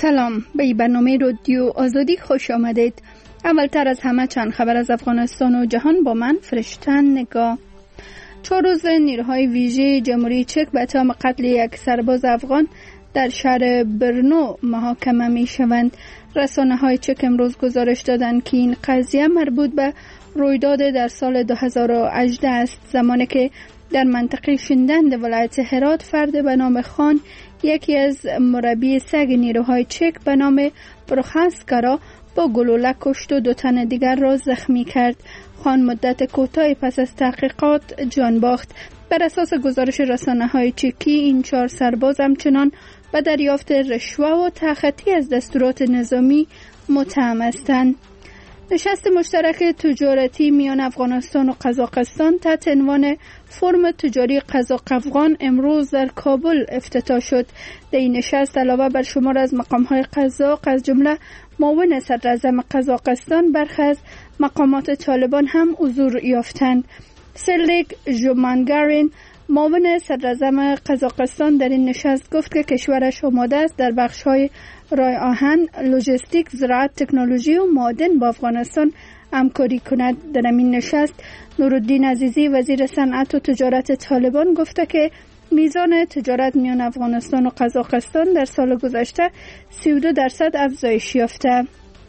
سلام، به برنامه رادیو آزادی خوش آمدید. اولتر از همه چند خبر از افغانستان و جهان با من فرشتن نگاه. 4 روز نیروهای ویژه جمهوری چک به اتهام قتل یک سرباز افغان در شهر برنو محاکمه می شوند. رسانه های چک امروز گزارش دادند که این قضیه مربوط به رویداد در سال 2018 است، زمانی که در منطقه شندند ولایت هرات فرد به نام خان یکی از مربی سگ نیروهای چک به نام پروخاسکا را با گلوله کشت و 2 تن دیگر را زخمی کرد. خان مدت کوتاهی پس از تحقیقات جان باخت. بر اساس گزارش رسانه‌های چکی این 4 سرباز همچنان به دریافت رشوه و تخطی از دستورات نظامی متهم هستند. نشست مشترک تجارتی میان افغانستان و قزاقستان تحت عنوان فرم تجاری قزاق-افغان امروز در کابل افتتاح شد. در این نشست علاوه بر شمار از مقام‌های قزاق از جمله معاون صدراعظم قزاقستان برخی از مقامات طالبان هم حضور یافتند. سرلیک ژومانگارین معاون صدراعظم قزاقستان در این نشست گفت که کشورش آماده است در بخش‌های رای آهن، لوجستیک، زراعت، تکنولوژی و معادن با افغانستان همکاری کند. در این نشست نورالدین عزیزی وزیر صنعت و تجارت طالبان گفته که میزان تجارت میان افغانستان و قزاقستان در سال گذشته 32% افزایش یافته.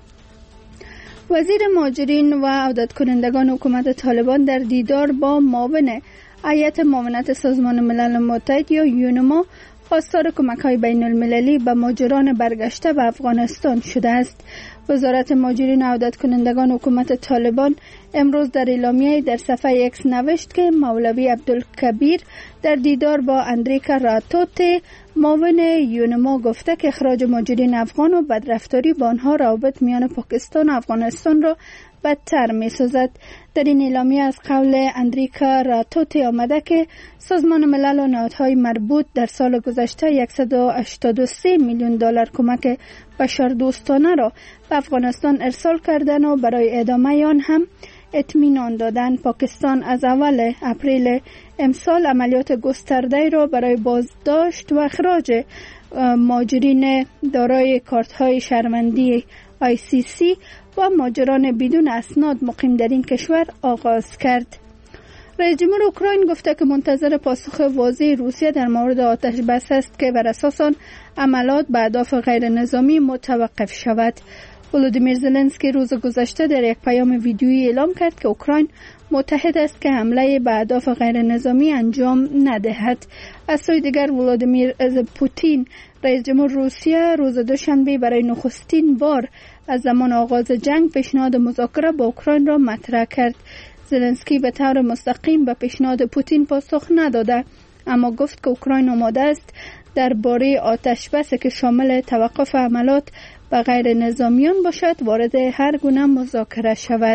وزیر مهاجرین و عودت کنندگان حکومت طالبان در دیدار با معاون هیئت معاونت سازمان ملل متحد یا یونما خواستار کمک‌های بین‌المللی به مهاجران برگشته به افغانستان شده است. وزارت مهاجرین و عودت کنندگان حکومت طالبان امروز در اعلامیه در صفحه ایکس نوشت که مولوی عبدالکبیر در دیدار با اندریکا راتوت معاون یونما گفته که اخراج مهاجرین افغان و بدرفتاری با آنها روابط میان پاکستان و افغانستان را بدتر می سازد. در این اعلامیه از قول اندریکا راتوت آمده که سازمان ملل و نهادهای مربوط در سال گذشته 183 میلیون دلار کمک بشردوستانه را به افغانستان ارسال کردند و برای ادامه آن هم اطمینان دادند. پاکستان از اول اپریل امسال عملیات گسترده را برای بازداشت و اخراج مهاجرین دارای کارت‌های شهروندی ICC و مهاجران بدون اسناد مقیم در این کشور آغاز کرد. رئیس جمهور اوکراین گفته که منتظر پاسخ واضح روسیه در مورد آتش بس است که بر اساس آن عملیات به اهداف غیر نظامی متوقف شود. ولودیمیر زلنسکی روز گذشته در یک پیام ویدیویی اعلام کرد که اوکراین متحد است که حمله به اهداف غیر نظامی انجام ندهد. از سوی دیگر ولودیمیر پوتین رئیس جمهور روسیه روز دوشنبه برای نخستین بار از زمان آغاز جنگ پیشنهاد مذاکره با اوکراین را مطرح کرد. زلنسکی به طور مستقیم به پیشنهاد پوتین پاسخ نداده، اما گفت که اوکراین آماده است درباره آتش بس که شامل توقف حملات به غیر نظامیان باشد وارد هر گونه مذاکره شود.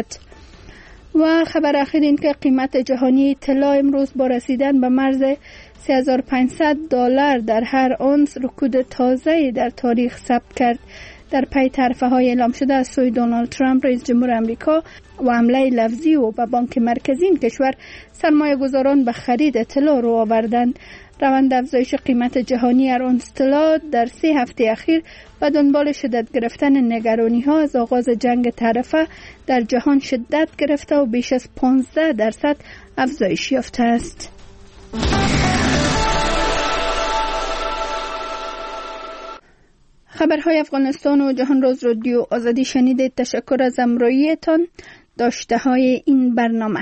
و خبر اخیر این که قیمت جهانی طلا امروز با رسیدن به مرز $3,500 در هر اونس رکود تازه‌ای در تاریخ ثبت کرد. در پی طرح‌های اعلام شده از سوی دونالد ترامپ رئیس جمهور آمریکا و حمله لفظی و به بانک مرکزی این کشور سرمایه‌گذاران به خرید طلا رو آوردند. روند افزایش قیمت جهانی هر اونس طلا در 3 هفته اخیر و دنبال شدت گرفتن نگرانی‌ها از آغاز جنگ طرفه در جهان شدت گرفته و بیش از 15% افزایش یافته است. خبرهای افغانستان و جهان روز رادیو آزادی شنیدید. تشکر از همراهیتان. داشته های این برنامه: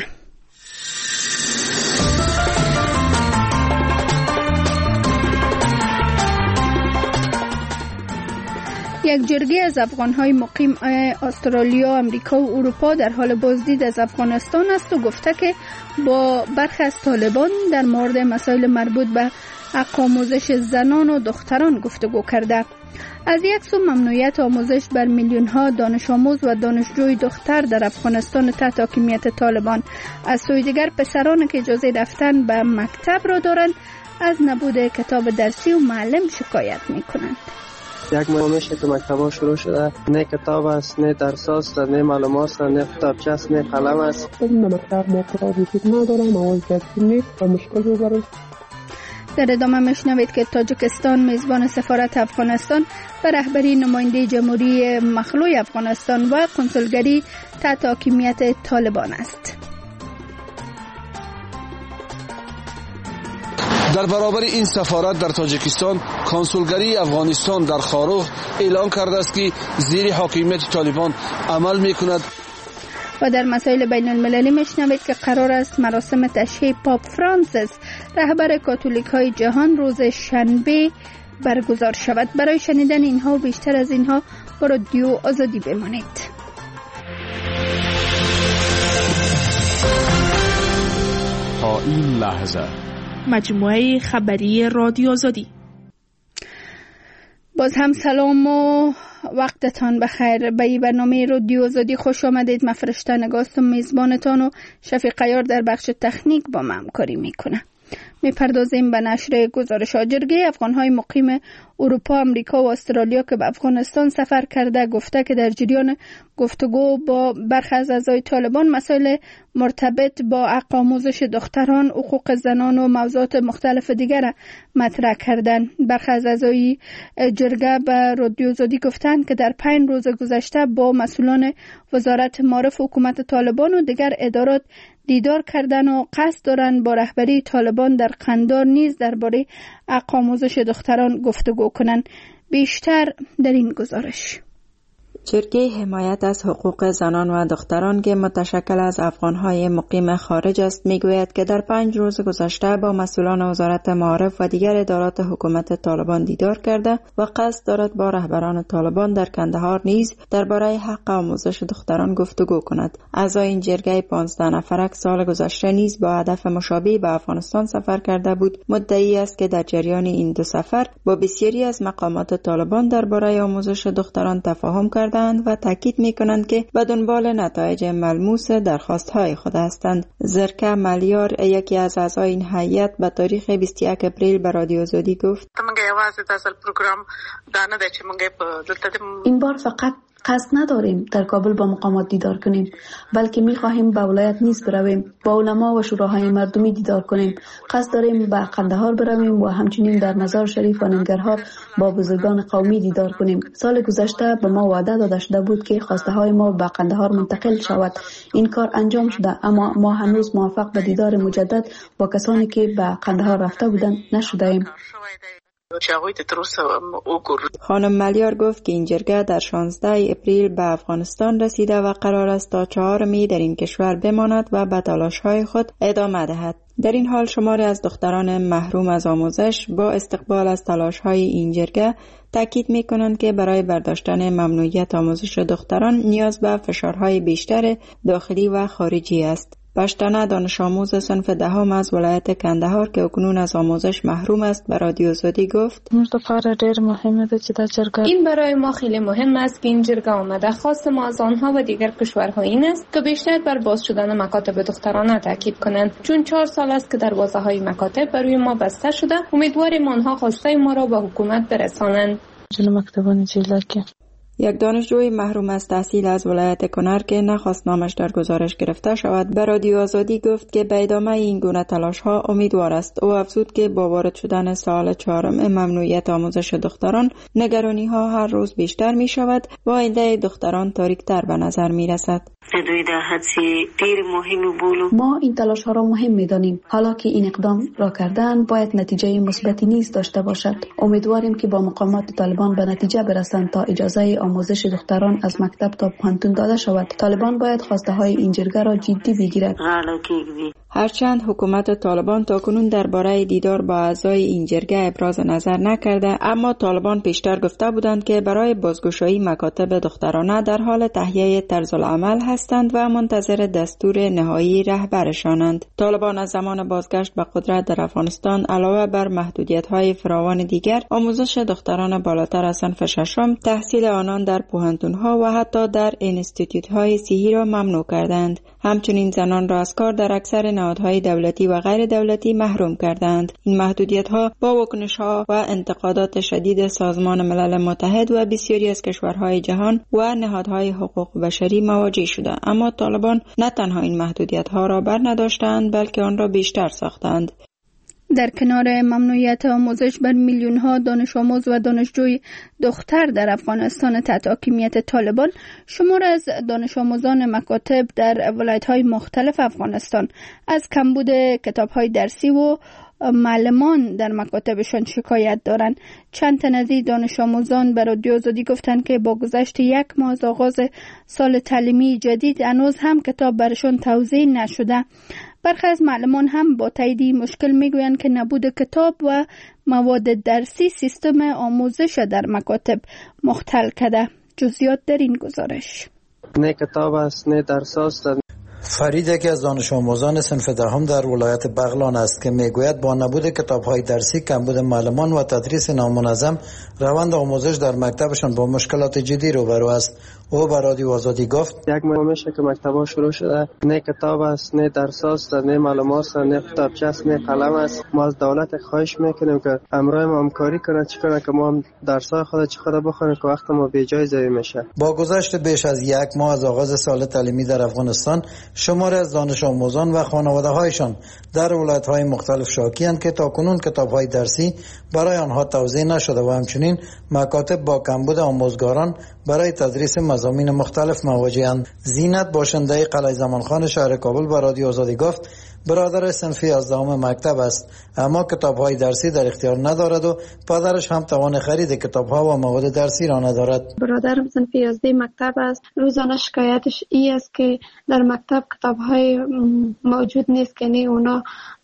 یک جرگه از افغان‌های مقیم استرالیا، امریکا و اروپا در حال بازدید از افغانستان است و گفته که با برخی از طالبان در مورد مسائل مربوط به حق آموزش زنان و دختران گفتگو کرده. از یک سو ممنوعیت آموزش بر میلیون‌ها دانش آموز و دانشجوی دختر در افغانستان تحت حاکمیت طالبان، از سوی دیگر پسران که اجازه رفتن به مکتب را دارند از نبود کتاب درسی و معلم شکایت می‌کنند. یک ماه میشه که مکتبا شروع شده، نه کتاب است، نه درس است، نه معلومات است، نه کتابچه است، نه قلم است. این مکتب ما کتاب وجود نداره، مواد درسی نیست و مشکل رو برای در ادامه میشنوید که تاجیکستان میزبان سفارت افغانستان به رهبری نماینده جمهوری مخلوع افغانستان و کنسولگری تحت حاکمیت طالبان است. در برابر این سفارت در تاجیکستان، کنسولگری افغانستان در خاروخ اعلام کرده است که زیر حاکمیت طالبان عمل می‌کند. و در مسائل بین المللی میشنوید که قرار است مراسم تشییع پاپ فرانسیس رهبر کاتولیک های جهان روز شنبه برگزار شود. برای شنیدن اینها و بیشتر از اینها با رادیو آزادی بمانید. تا این لحظه مجموعه خبری رادیو آزادی. باز هم سلام و وقتتان بخیر. به این برنامه رادیو آزادی خوش آمدید. من فرشته نگاستم میزبانتان و شفیق عیار در بخش تکنیک با من همکاری میکنه. میپردازیم به نشر گزارش ها. جرگه افغانهای مقیم اروپا، امریکا و استرالیا که به افغانستان سفر کرده گفته که در جریان گفتگو با برخی از اعضای طالبان مسائل مرتبط با حق آموزش دختران، حقوق زنان و موضوعات مختلف دیگر مطرح کردند. برخی از اعضای جرگه به رادیو آزادی گفتند که در 5 روز گذشته با مسئولان وزارت معارف حکومت طالبان و دیگر ادارات دیدار کردن و قصد دارند با رهبری طالبان در قندار نیز درباره حق آموزش دختران گفتگو کنند. بیشتر در این گزارش. جرگه حمایت از حقوق زنان و دختران که متشکل از افغانهای مقیم خارج است میگوید که در 5 روز گذشته با مسئولان وزارت معارف و دیگر ادارات حکومت طالبان دیدار کرده و قصد دارد با رهبران طالبان در کندهار نیز درباره حق آموزش دختران گفتگو کند. اعضای این جرگه 15 نفره سال گذشته نیز با هدف مشابه به افغانستان سفر کرده بود مدعی است که در جریان این 2 سفر با بسیاری از مقامات طالبان درباره آموزش دختران تفاهم کرده و تاکید می‌کنند که به دنبال نتایج ملموس درخواست‌های خود هستند. زرکه ملیار یکی از اعضای این هیئت به تاریخ 21 اپریل به رادیو آزادی گفت: این بار فقط قصد نداریم در کابل با مقامات دیدار کنیم، بلکه می‌خواهیم به ولایت نیز برویم، با علما و شوراهای مردمی دیدار کنیم. قصد داریم به قندهار برویم و همچنین در مزار شریف و ننگرهار با بزرگان قومی دیدار کنیم. سال گذشته به ما وعده داده شده بود که خواسته های ما به قندهار منتقل شود. این کار انجام شده، اما ما هنوز موفق به دیدار مجدد با کسانی که به قندهار رفته بودند نشده ایم. خانم ملیار گفت که این جرگه در 16 اپریل به افغانستان رسیده و قرار است تا 4 می در این کشور بماند و به تلاش‌های خود ادامه دهد. در این حال شماری از دختران محروم از آموزش با استقبال از تلاش‌های این جرگه تاکید می‌کنند که برای برداشتن ممنوعیت آموزش دختران نیاز به فشارهای بیشتر داخلی و خارجی است. پشتانه دانش آموز صنف 10 از ولایت کندهار که اکنون از آموزش محروم است به رادیو آزادی گفت: این برای ما خیلی مهم است که این جرگه آمده. خواست ما از آنها و دیگر کشورها این است که بیشتر بر باز شدن مکاتب دخترانه تاکید کنند، چون 4 سال است که دروازه‌های مکاتب برای ما بسته شده. امیدواریم آنها خواسته ما را به حکومت برسانند. یک دانشجوی محروم از تحصیل از ولایت کنر که نخواست نامش در گزارش گرفته شود به رادیو آزادی گفت که به ادامه این گونه تلاش‌ها امیدوار است. او افزود که با وارد شدن سال 4 ممنوعیت آموزش دختران نگرانی‌ها هر روز بیشتر می‌شود و آینده دختران تاریک‌تر به نظر می‌رسد. ما این تلاش ها را مهم می‌دانیم. حالا که این اقدام را کردن باید نتیجه مثبتی نیز داشته باشد. امیدواریم که با مقامات طالبان به نتیجه برسند تا اجازه آموزش دختران از مکتب تا پانتون داده شود. طالبان باید خواسته های این جرگه را جدی بگیرد. هرچند حکومت طالبان تاکنون درباره دیدار با اعضای این جرگه ابراز نظر نکرده، اما طالبان پیشتر گفته بودند که برای بازگشایی مکاتب دخترانه در حال تهیه طرزالعمل هستند و منتظر دستور نهایی رهبرشانند. طالبان از زمان بازگشت به قدرت در افغانستان علاوه بر محدودیت‌های فراوان دیگر، آموزش دختران بالاتر از صنف 6 تحصیل آنان در پوهنتون‌ها و حتی در اینستیتوت‌های صحی را ممنوع کردند. همچنین زنان را از کار در اکثر نهادهای دولتی و غیر دولتی محروم کردند. این محدودیت‌ها با واکنش‌ها و انتقادات شدید سازمان ملل متحد و بسیاری از کشورهای جهان و نهادهای حقوق بشری مواجه شده، اما طالبان نه تنها این محدودیت‌ها را بر نداشتند بلکه آن را بیشتر ساختند. در کنار ممنوعیت آموزش بر میلیون ها دانش آموز و دانشجوی دختر در افغانستان تحت حاکمیت طالبان، شمار از دانش آموزان مکاتب در ولایت های مختلف افغانستان از کمبود کتاب های درسی و معلمان در مکاتبشان شکایت دارند. چند تن از دانش آموزان به رادیو آزادی گفتند که با گذشت 1 ماه از آغاز سال تعلیمی جدید هنوز هم کتاب برشان توزیع نشده. برخی از معلمان هم با تایید مشکل میگویند که نبود کتاب و مواد درسی سیستم آموزش در مکاتب مختل کرده. جزئیات در این گزارش. نه کتاب است نه درس است. فرید یکی از دانش آموزان صنف دهم در ولایت بغلان است که میگوید با نبود کتاب‌های درسی، کمبود معلمان و تدریس نامنظم، روند آموزش در مکتبشان با مشکلات جدی روبرو است. او به رادیو آزادی گفت: 1 ماه میشه که مکتب‌ها شروع شده، نه کتاب است، نه درس است، نه معلومات است، نه کتابچه است، نه قلم است. ما از دولت خواهش میکنیم که همراه ما همکاری کنه، چیکار که ما هم درس‌های خود بخونیم که وقت ما بی جای ضایع میشه. با گذشت بیش از 1 ماه از آغاز سال تعلیمی در افغانستان، شماری از دانش آموزان و خانواده‌هایشان در ولایت‌های مختلف شاکی‌اند که تاکنون کتاب‌های درسی برای آنها توزیع نشده و همچنین مکاتب با کمبود آموزگاران برای تدریس مضامین مختلف مواجه‌اند. زینت باشنده قلعه زمانخان شهر کابل به رادیو آزادی گفت برادر صنف 11 مکتب است، اما کتاب‌های درسی در اختیار ندارد و پدرش هم توان خرید کتاب‌ها و مواد درسی را ندارد. برادرم صنف 11 مکتب است. روزانه شکایتش این است که در مکتب کتاب‌های موجود نیست که نه اونا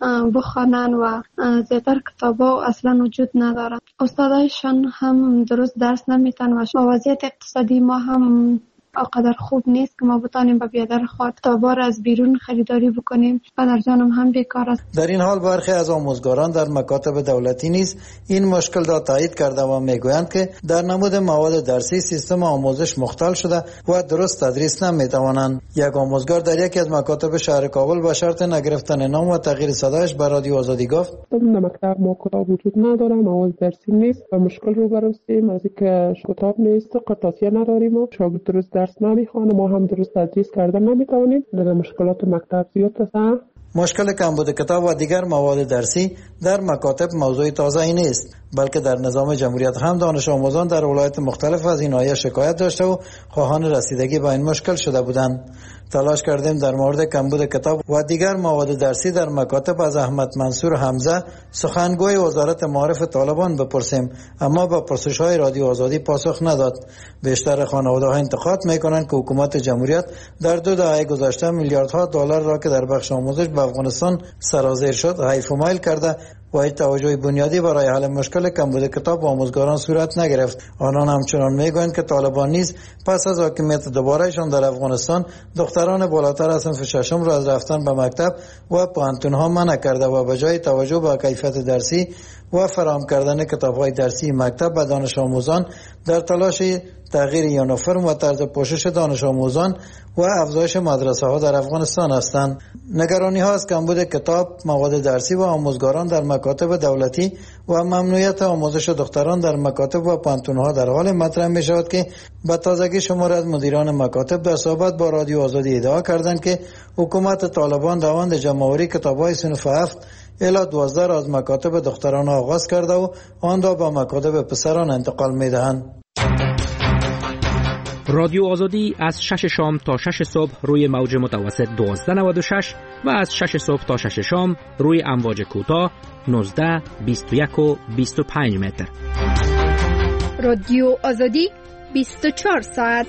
بخوانن و زیاتر کتاب‌ها اصلا وجود ندارد. استادایشان هم درست درس نمیتن و وضعیت اقتصادی ما هم اقدر خوب نیست که ما بتانیم با بیادر خود کتابا را از بیرون خریداری بکنیم. پدرجانم هم بیکار است. در این حال برخی از آموزگاران در مکاتب دولتی نیز این مشکل را تایید کرده و میگویند که در نمود مواد درسی سیستم آموزش مختل شده و درست تدریس نمیتوانند. یک آموزگار در یکی از مکاتب شهر کابل به شرط نگرفتن نام و تغییر صدایش به رادیو آزادی گفت: در مکتب ما کتاب وجود نداره، مواد درسی نیست و مشکل رو برسیم از اینکه کتاب نیست، قطعاتیه نداریم و شاگرد درست درس نمیخوانه، ما هم درست تدریس کردن نمیتوانیم. در مشکلات مکتب زیاد است. مشکل کمبود کتاب و دیگر مواد درسی در مکاتب موضوع تازه‌ای نیست، بلکه در نظام جمهوریت هم دانش آموزان در ولایت مختلف از این ناحیه شکایت داشته و خواهان رسیدگی به این مشکل شده بودند. تلاش کردیم در مورد کمبود کتاب و دیگر مواد درسی در مکاتب از احمد منصور حمزه، سخنگوی وزارت معارف طالبان بپرسیم، اما به پرسش‌های رادیو آزادی پاسخ نداد. بیشتر خانواده‌ها انتقاد می‌کنند که حکومت جمهوریت در 2 دهه گذشته میلیاردها دلار را که در بخش آموزش به افغانستان سرازیر شد حیف و میل کرده و هیچ توجه بنیادی برای حل مشکل کمبود کتاب و آموزگاران صورت نگرفت. آنان همچنان میگویند که طالبان نیز پس از حاکمیت دوبارهشان در افغانستان دختران بالاتر از صنف 6 را از رفتن به مکتب و پوهنتون‌ها منع کرده و به جای توجه به کیفیت درسی و فراهم کردن کتاب‌های درسی مکتب به دانش آموزان در تلاش تغییر یونیفرم و طرز پوشش دانش آموزان و افزایش مدرسه‌ها در افغانستان هستند. نگرانی‌ها از کمبود کتاب، مواد درسی و آموزگاران در مکاتب دولتی و ممنوعیت آموزش دختران در مکاتب و پانتون‌ها در حال مطرح می‌شود که به تازگی شماری از مدیران مکاتب در صحبت با رادیو آزادی ادعا کردند که حکومت طالبان روند جمع‌آوری کتاب‌های صنف 7 الی 12 را از مکاتب دختران آغاز کرده و آن را به مکاتب پسران انتقال می‌دهند. رادیو آزادی از 6 شام تا 6 صبح روی موج متوسط 1296 و از 6 صبح تا 6 شام روی امواج کوتاه 19، 21 و 25 متر. رادیو آزادی 24 ساعت.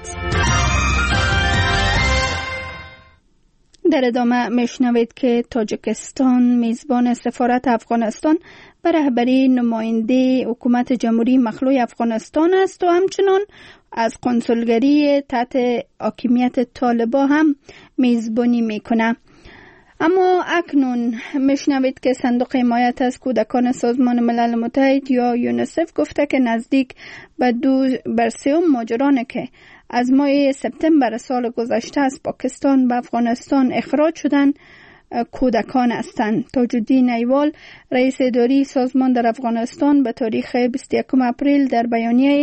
در ادامه میشنوید که تاجیکستان میزبان سفارت افغانستان به رهبری نماینده حکومت جمهوری مخلوع افغانستان است و همچنان از کنسولگری تحت حاکمیت طالبان هم میزبانی میکنه. اما اکنون میشنوید که صندوق حمایت از کودکان سازمان ملل متحد یا یونیسف گفته که نزدیک به 3 ماجرانه که از ماه سپتامبر سال گذشته از پاکستان به افغانستان اخراج شدن کودکان هستند. تاج‌الدین ایوال رئیس اداری سازمان در افغانستان به تاریخ 21 اپریل در بیانیه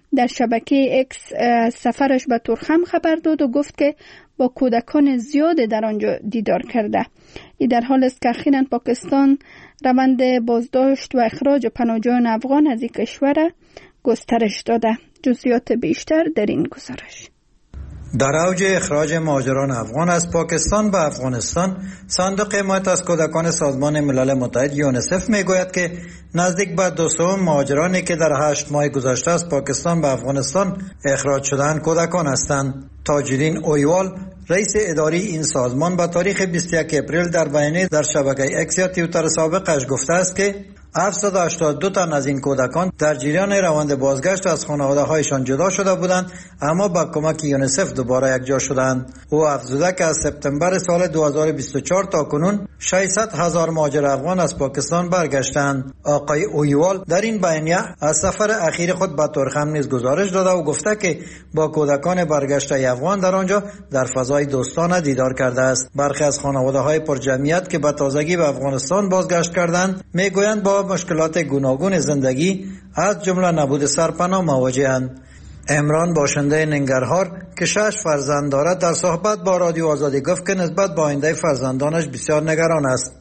در شبکه اکس سفرش به تورخم خبر داد و گفت که با کودکان زیاد در آنجا دیدار کرده. این در حال است که اخیراً پاکستان روند بازداشت و اخراج پناهجویان افغان از این کشور گسترش داده. جزئیات بیشتر در این گزارش. در اوج اخراج مهاجران افغان از پاکستان به افغانستان، صندوق حمایت از کودکان سازمان ملل متحد یونیسف میگوید که نزدیک به 200 مهاجرانی که در 8 ماه گذشته از پاکستان به افغانستان اخراج شدند کودکان هستند. تاج‌الدین اویوال، رئیس اداری این سازمان، به تاریخ 21 اپریل در بیانیه در شبکه اکس یا توییتر سابقش گفته است که 782 تن از این کودکان در جریان روند بازگشت از خانواده‌هایشان جدا شده بودند، اما با کمک یونیسف دوباره یکجا شدند. او افزوده که از سپتامبر سال 2024 تا کنون 600,000 مهاجر افغان از پاکستان برگشتند. آقای اویوال در این بیانیه از سفر اخیر خود به تورخم نیز گزارش داده و گفته که با کودکان برگشته افغان در آنجا در فضای دوستانه دیدار کرده است. برخی از خانواده‌های پرجمعیت که به تازگی به افغانستان بازگشت کردند میگویند با مشکلات گوناگون زندگی از جمله نبود سرپناه مواجه‌اند. عمران باشنده ننگرهار که 6 فرزند دارد در صحبت با رادیو آزادی گفت که نسبت به آینده فرزندانش بسیار نگران است.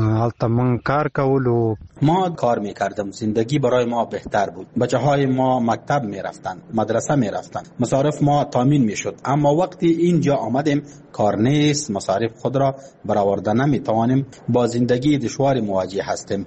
ما کار میکردم، زندگی برای ما بهتر بود، بچه های ما مکتب میرفتن، مدرسه میرفتن، مصارف ما تامین میشد، اما وقتی اینجا آمدیم کار نیست، مصارف خود را برآورده نمیتوانیم، با زندگی دشوار مواجه هستیم.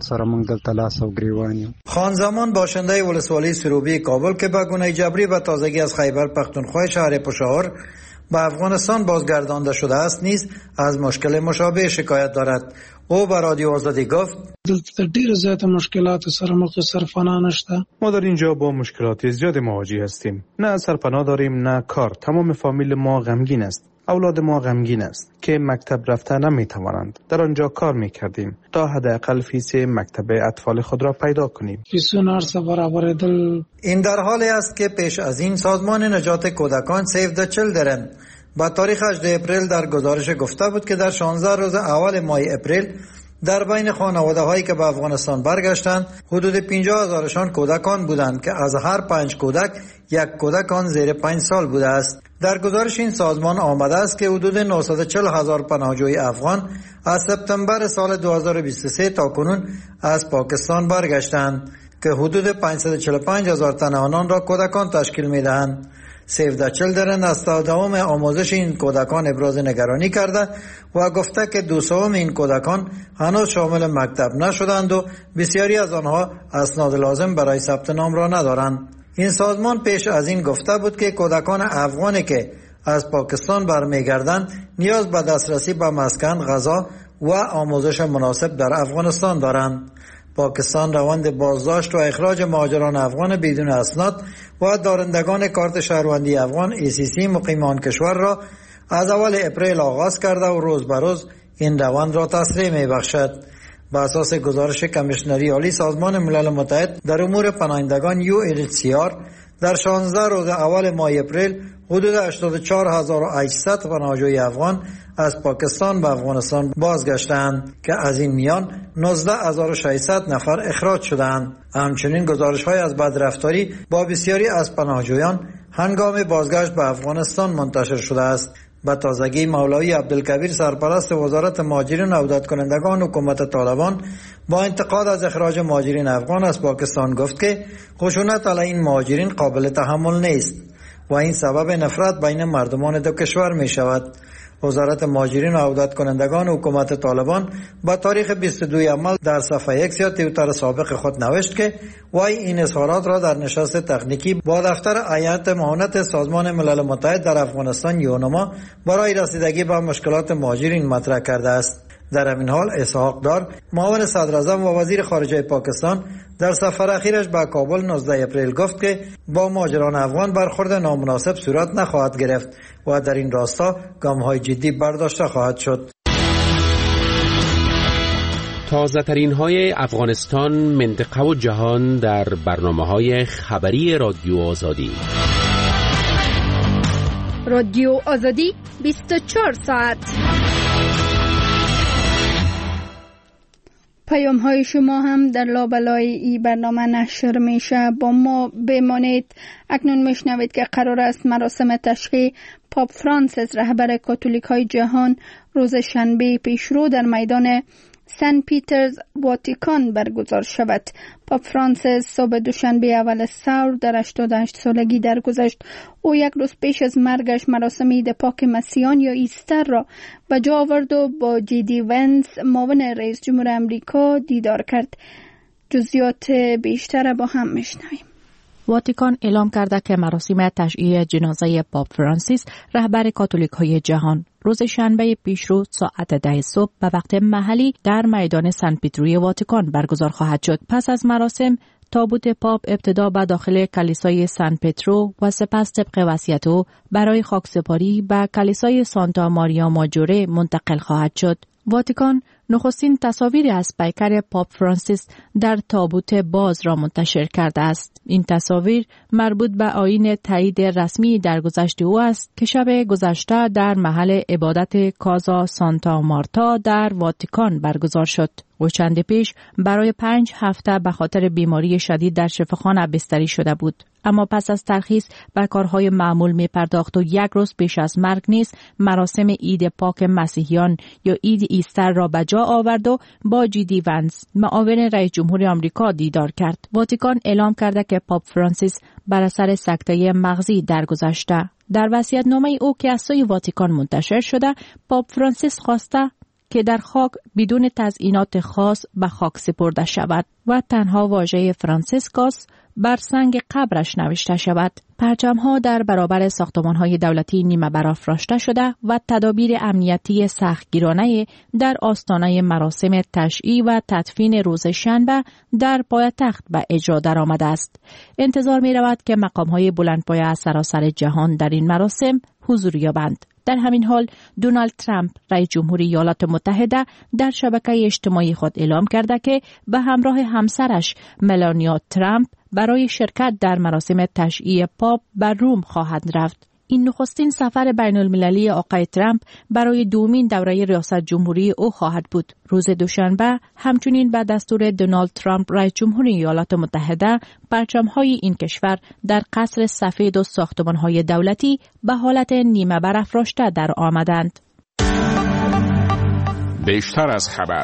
خان زمان باشنده ولسوالی سروبی کابل که به گونه جبری به تازگی از خیبر پختونخوا شهر پشاور به افغانستان بازگردانده شده است نیز از مشکل مشابه شکایت دارد. او به رادیو آزادی گفت دلته ډیر زیات مشکلات سره مخ سرپناه نشته. ما در اینجا با مشکلات زیاد مواجه هستیم. نه سرپناه داریم نه کار. تمام فامیل ما غمگین است. اولاد ما غمگین است که مکتب رفته نمیتوانند. در آنجا کار میکردیم تا حداقل فیس مکتب اطفال خود را پیدا کنیم. این در حالی است که پیش از این سازمان نجات کودکان سیو د چیلدرن با تاریخ 18 اپریل در گزارش گفته بود که در 16 روز اول ماه اپریل در بین خانواده هایی که به افغانستان برگشتند حدود 50,000شان کودکان بودند که از هر 5 کودک یک کودک آن زیر 5 سال بوده است. در گزارش این سازمان آمده است که حدود 940,000 پناهجوی افغان از سپتامبر سال 2023 تا کنون از پاکستان برگشتند که حدود 545,000 تن آنان را کودکان تشکیل می‌دهند. سیو د چیلدرن از دوام آموزش این کودکان ابراز نگرانی کرده و گفته که 200 این کودکان هنوز شامل مکتب نشدند و بسیاری از آنها اسناد لازم برای ثبت نام را ندارند. این سازمان پیش از این گفته بود که کودکان افغانی که از پاکستان برمیگردند نیاز به دسترسی به مسکن، غذا و آموزش مناسب در افغانستان دارند. پاکستان روند بازداشت و اخراج مهاجران افغان بدون اسناد و دارندگان کارت شهروندی افغان ECC مقیمان کشور را از اول اپریل آغاز کرده و روز به روز این روند را تسریع می‌بخشد. بر اساس گزارش کمیشنری عالی سازمان ملل متحد در امور پناهندگان UNHCR در 16 روز اول ماه اپریل حدود 84,800 پناهجوی افغان از پاکستان به افغانستان بازگشتند که از این میان 19,600 نفر اخراج شدند. همچنین گزارش‌های از بدرفتاری با بسیاری از پناهجویان هنگام بازگشت به افغانستان منتشر شده است. به تازگی مولوی عبدالکبیر سرپرست وزارت مهاجرین و عودت کنندگان حکومت طالبان با انتقاد از اخراج مهاجرین افغان از پاکستان گفت که خشونت علیه این مهاجرین قابل تحمل نیست و این سبب نفرت بین مردمان دو کشور می شود. وزارت مهاجرین و عودت کنندگان حکومت طالبان با تاریخ 22 عمل در صفحه اکس یا توییتر سابق خود نوشت که وی این اظهارات را در نشست تکنیکی با دفتر هیئت معاونت سازمان ملل متحد در افغانستان یونما برای رسیدگی به مشکلات مهاجرین مطرح کرده است. در همین حال اسحاق دار معاون صدر اعظم و وزیر خارجه پاکستان در سفر اخیرش به کابل 19 اپریل گفت که با مهاجران افغان برخورد نامناسب صورت نخواهد گرفت و در این راستا گام‌های جدی برداشته خواهد شد. تازه ترین های افغانستان، منطقه و جهان در برنامه‌های خبری رادیو آزادی. رادیو آزادی 24 ساعت. پیام های شما هم در لابلای این برنامه نشر میشه. با ما بمانید. اکنون میشنوید که قرار است مراسم تشییع پاپ فرانسیس رهبر کاتولیک های جهان روز شنبه پیشرو در میدان سن پیترز واتیکان برگزار شود. پاپ فرانسیس صبح دوشنبه اول ثور در 88 سالگی درگذشت. او یک روز پیش از مرگش مراسم عید پاک مسیحیان یا ایستر را به جا آورد و با جی.دی. ونس معاون رئیس جمهور امریکا دیدار کرد. جزئیات بیشتر با هم میشنویم. واتیکان اعلام کرده که مراسم تشییع جنازه پاپ فرانسیس رهبر کاتولیک های جهان روز شنبه پیشرو ساعت 10 صبح به وقت محلی در میدان سن پیتروی واتیکان برگزار خواهد شد. پس از مراسم تابوت پاپ ابتدا به داخل کلیسای سن پترو و سپس طبق وصیت او برای خاکسپاری به کلیسای سانتا ماریا ماجوره منتقل خواهد شد. واتیکان نخستین تصاویر از پیکر پاپ فرانسیس در تابوت باز را منتشر کرده است. این تصاویر مربوط به آیین تایید رسمی درگذشت او است که شب گذشته در محل عبادت کازا سانتا مارتا در واتیکان برگزار شد. او چند پیش برای 5 هفته به خاطر بیماری شدید در شفاخانه بستری شده بود. اما پس از ترخیص به کارهای معمول می پرداخت و یک روز پیش از مرگ نیز مراسم عید پاک مسیحیان یا عید ایستر را به جا آورد و با جی.دی. ونس معاون رئیس جمهور آمریکا دیدار کرد. واتیکان اعلام کرده که پاپ فرانسیس بر اثر سکته مغزی درگذشته. در وصیت‌نامه او که از سوی واتیکان منتشر شده، پاپ فرانسیس خواسته که در خاک بدون تزیینات خاص به خاک سپرده شود و تنها واژه فرانسیسکوس بر سنگ قبرش نوشته شود. پرچم‌ها در برابر ساختمان‌های دولتی نیمه برافراشته شده و تدابیر امنیتی سختگیرانه در آستانه مراسم تشییع و تدفین روز شنبه در پایتخت به اجرا درآمده است. انتظار می‌رود که مقام‌های بلندپایه از سراسر جهان در این مراسم حضور یابند. در همین حال دونالد ترامپ رئیس جمهور ایالات متحده در شبکه اجتماعی خود اعلام کرده که به همراه همسرش ملانیا ترامپ برای شرکت در مراسم تشییع پاپ به روم خواهد رفت. این نخستین سفر بین المللی آقای ترامپ برای دومین دوره ریاست جمهوری او خواهد بود. روز دوشنبه همچنین به دستور دونالد ترامپ رئیس جمهور ایالات متحده پرچم‌های این کشور در قصر سفید و ساختمان‌های دولتی به حالت نیمه برافراشته در آمدند. بیشتر از خبر.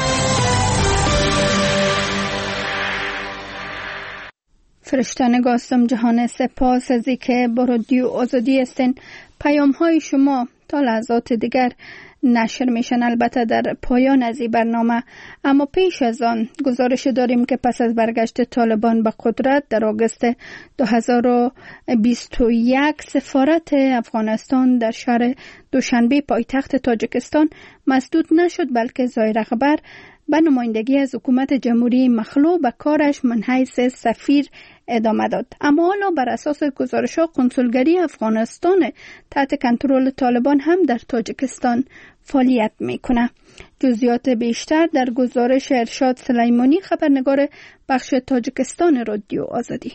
فرشتان گاستم جهان سپاس از اینکه با رادیو آزادی هستین. پیام های شما تا لحظات دیگر نشر میشن، البته در پایان از این برنامه. اما پیش از آن گزارش داریم که پس از برگشت طالبان به قدرت در آگوست 2021 سفارت افغانستان در شهر دوشنبه پایتخت تاجیکستان مسدود نشد، بلکه زای رهبر به نمایندگی از حکومت جمهوری مخلوع به کارش من حیث سفیر ادامه داد. اما حالا بر اساس گزارش‌ها کنسولگری افغانستان تحت کنترل طالبان هم در تاجیکستان فعالیت میکنه. جزئیات بیشتر در گزارش ارشاد سلیمانی، خبرنگار بخش تاجیکستان رادیو آزادی.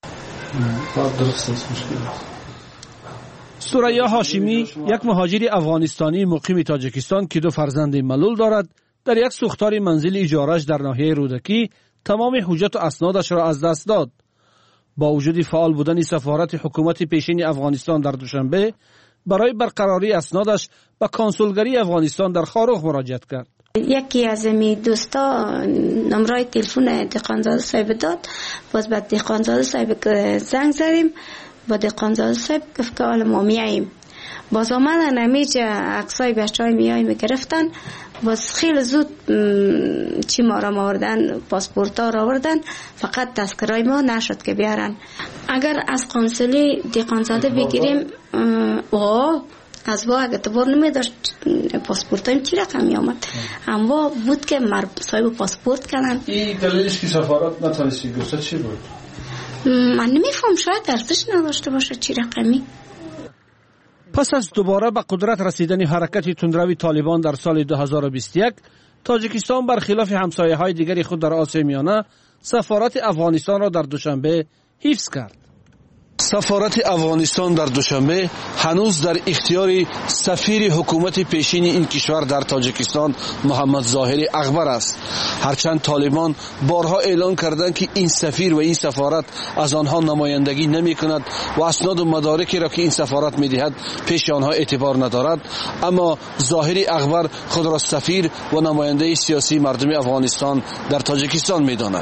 ثریا هاشمی، یک مهاجر افغانستانی مقیم تاجیکستان که 2 فرزند ملول دارد، در یک سوختار منزل اجاره‌اش در ناحیه رودکی تمام حجت و اسنادش را از دست داد. با وجود فعال بودن سفارت حکومت پیشین افغانستان در دوشنبه، برای برقراری اسنادش به کنسولگری افغانستان در خاروخ مراجعت کرد. یکی از می دوستا نمره تلفن دهقانزاده صاحب داد، باز بعد دهقانزاده صاحب زنگ زدیم، با دهقانزاده صاحب گفت که حالا ما میاییم. باز آمدن همیجا عکسای بچه‌های میای میگرفتن، باز خیلی زود چی ما را آوردن، پاسپورت ها را آوردن، فقط تذکرای ما نشد که بیارن. اگر از قنصلی دهقانزاده بگیریم از وا اگه تبار نمی داشت پاسپورت هم چی رقمی آمد، اما بود که صاحب پاسپورت کردن. این دلیلش که سفارت نتونستی گفته چی بود؟ من نمیفهم، شاید ارزش نداشته باشه چی رقمی. پس از دوباره به قدرت رسیدن حرکت تندروی طالبان در سال 2021، تاجیکستان برخلاف همسایه‌های دیگری خود در آسیا میانه سفارت افغانستان را در دوشنبه حفظ کرد. سفارت افغانستان در دوشنبه هنوز در اختیار سفیر حکومت پیشین این کشور در تاجیکستان محمد ظاهر اغبر است. هرچند طالبان بارها اعلان کردند که این سفیر و این سفارت از آنها نمایندگی نمی کند و اسناد و مدارکی را که این سفارت می دهد پیش آنها اعتبار ندارد، اما ظاهر اغبر خود را سفیر و نماینده سیاسی مردم افغانستان در تاجیکستان می داند.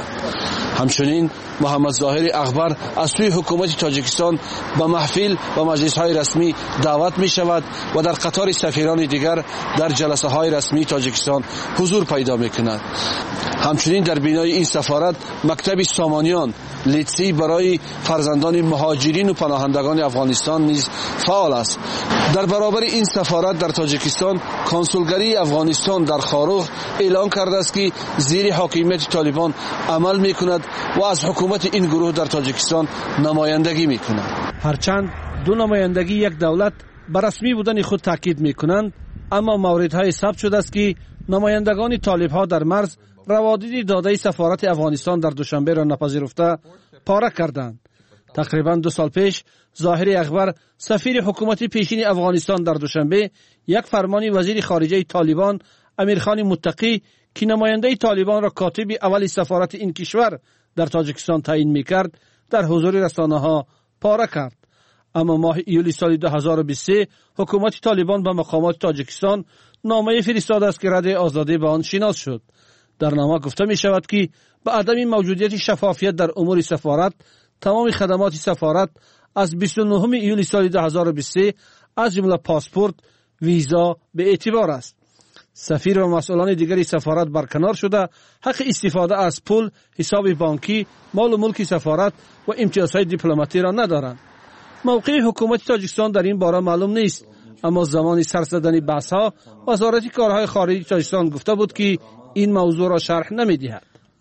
همچنین محمد ظاهر اغبر از سوی حکومت تاجیکستان به محفل و مجلس‌های رسمی دعوت می شود و در قطار سفیران دیگر در جلسه های رسمی تاجیکستان حضور پیدا می کند. همچنین در بینای این سفارت مکتب سامانیان، لیتسی برای فرزندان مهاجرین و پناهندگان افغانستان نیز فعال است. در برابر این سفارت در تاجیکستان، کنسولگری افغانستان در خاروغ اعلان کرده است که زیر حاکمیت طالبان عمل می کند و از حکومت این گروه در تاجیکستان نمایندگی می کند. هرچند دو نمایندگی یک دولت بر رسمی بودن خود تاکید می کنند، اما موردهای ثبت شده است که نمایندگان طالب‌ها در مرز روادید داده سفارت افغانستان در دوشنبه را نپذیرفته پاره کردند. تقریباً 2 سال پیش ظاهر اغبر سفیر حکومت پیشین افغانستان در دوشنبه یک فرمان وزیر خارجه طالبان امیرخان متقی که نماینده طالبان را کاتب اول سفارت این کشور در تاجیکستان تعیین می‌کرد در حضور رسانه‌ها پاره کرد. اما ماه ایولی سال 2023 حکومت طالبان به مقامات تاجیکستان نامه فرستاده است که رد آزادی به آن شناس شد. در نامه گفته می شود که به عدم موجودیت شفافیت در امور سفارت، تمام خدمات سفارت از 29 ایولی سال 2023 از جمله پاسپورت، ویزا به اعتبار است. سفیر و مسئولان دیگری سفارت برکنار شده حق استفاده از پول، حساب بانکی، مال و ملک سفارت و امتیازهای دیپلماتی را ندارند. موقع حکومت تاجیکستان در این باره معلوم نیست، اما زمان سر زدن بحث‌ها وزارت کارهای خارجه تاجیکستان گفته بود که این موضوع را شرح نمی‌دهد.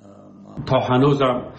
تا هنوز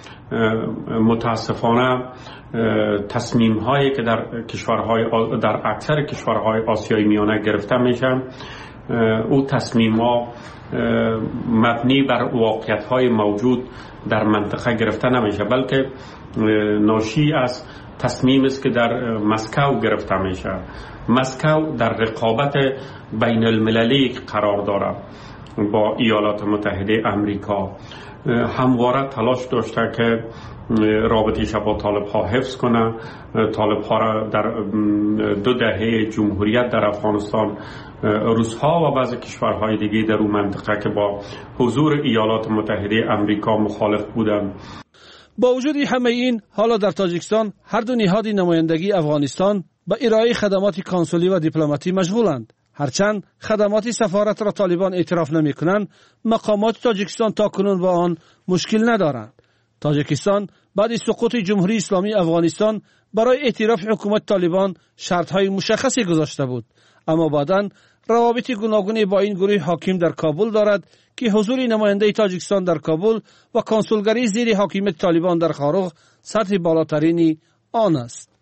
متاسفانه تصمیم هایی که در اکثر کشورهای آسیای میانه گرفته میشن، او تصمیم ها مبنی بر واقعیت های موجود در منطقه گرفته نمیشه، بلکه ناشی از تصمیم است که در مسکو گرفته میشه. مسکو در رقابت بین المللی قرار دارد با ایالات متحده امریکا، همواره تلاش داشته که رابطه‌اش با طالب ها حفظ کنه، طالب ها را در 2 دهه جمهوریت در افغانستان روس‌ها و بعضی کشورهای دیگه در اون منطقه که با حضور ایالات متحده امریکا مخالف بودند. با وجود همه این، حالا در تاجیکستان هر دو نهاد نمایندگی افغانستان به ارائه خدمات کنسولی و دیپلماتی مشغولند. هرچند خدمات سفارت را طالبان اعتراف نمی کنند، مقامات تاجیکستان تاکنون با آن مشکل ندارند. تاجیکستان بعد سقوط جمهوری اسلامی افغانستان برای اعتراف حکومت طالبان شرطهای مشخصی گذاشته بود، اما بعداً روابط گوناگونی با این گروه حاکم در کابل دارد که حضور نماینده تاجیکستان در کابل و کنسولگری زیر حاکمیت طالبان در خاروغ سطح بالاترین آن است.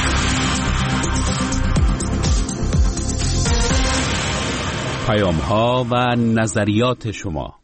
پیام‌ها و نظریات شما.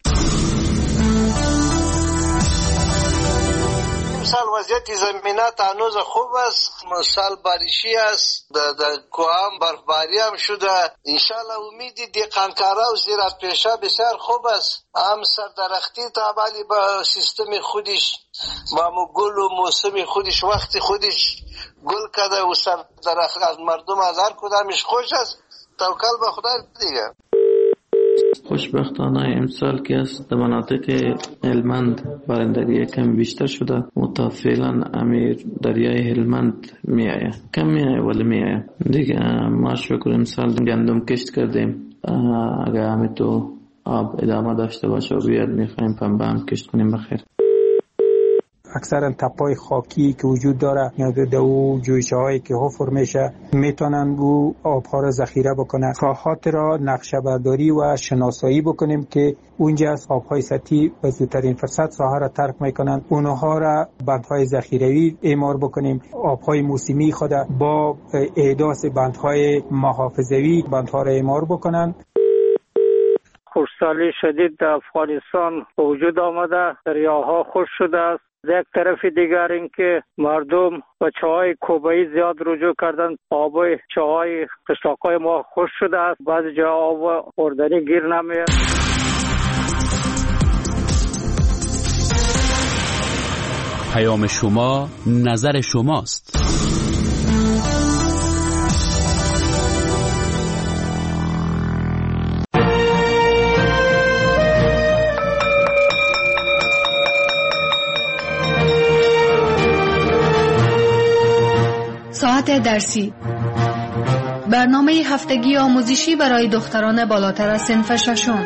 سال وضعیت زمینات هنوز خوب است، سال باریشی است، در کوام برفباری هم شده. انشالله امیدی دیقانکارا و زیرات پیشه بسیار خوب است. هم سردرختی تابعی با سیستم خودش، با گل و موسم خودش، وقت خودش گل کده و سردرخت از مردم از هر کدامش خوش است. توکل به خدا دیگه. خوشبختانه امسال که است در مناطق هلمند بارندگی کم بیشتر شده، متفعلا امیر دریای هلمند می آید، کم می آید ولی می آید دیگه. ما شکر امسال گندم کشت کردیم، اگر همین تو آب ادامه داشته باشه و بیاد میخوایم پنبه هم کشت کنیم بخیر. اکثرا تپای خاکی که وجود داره یا دو جویچه هایی که حفر میشه میتونن او آبها را ذخیره بکنن. ساحات را نقشه برداری و شناسایی بکنیم که اونجا از آبهای سطحی به زودترین فرصت ساحه را ترک میکنن، اونها را بندهای ذخیروی اعمار بکنیم. آبهای موسمی خود با احداث بندهای محافظوی بندها را اعمار بکنن. خشکسالی شدید در افغانستان به وجود آمده، دریاها خشک شده است، یک طرف دیگر اینکه مردم به چاهای کوبه‌ای زیاد رجوع کردن. آب چاهای قشلاق‌های ما خشک شده است، بعضی جا آب خوردنی گیر نمیاد. پیام شما نظر شماست. ساعت درسی، برنامه هفتگی آموزشی برای دختران بالاتر از صنف ششم.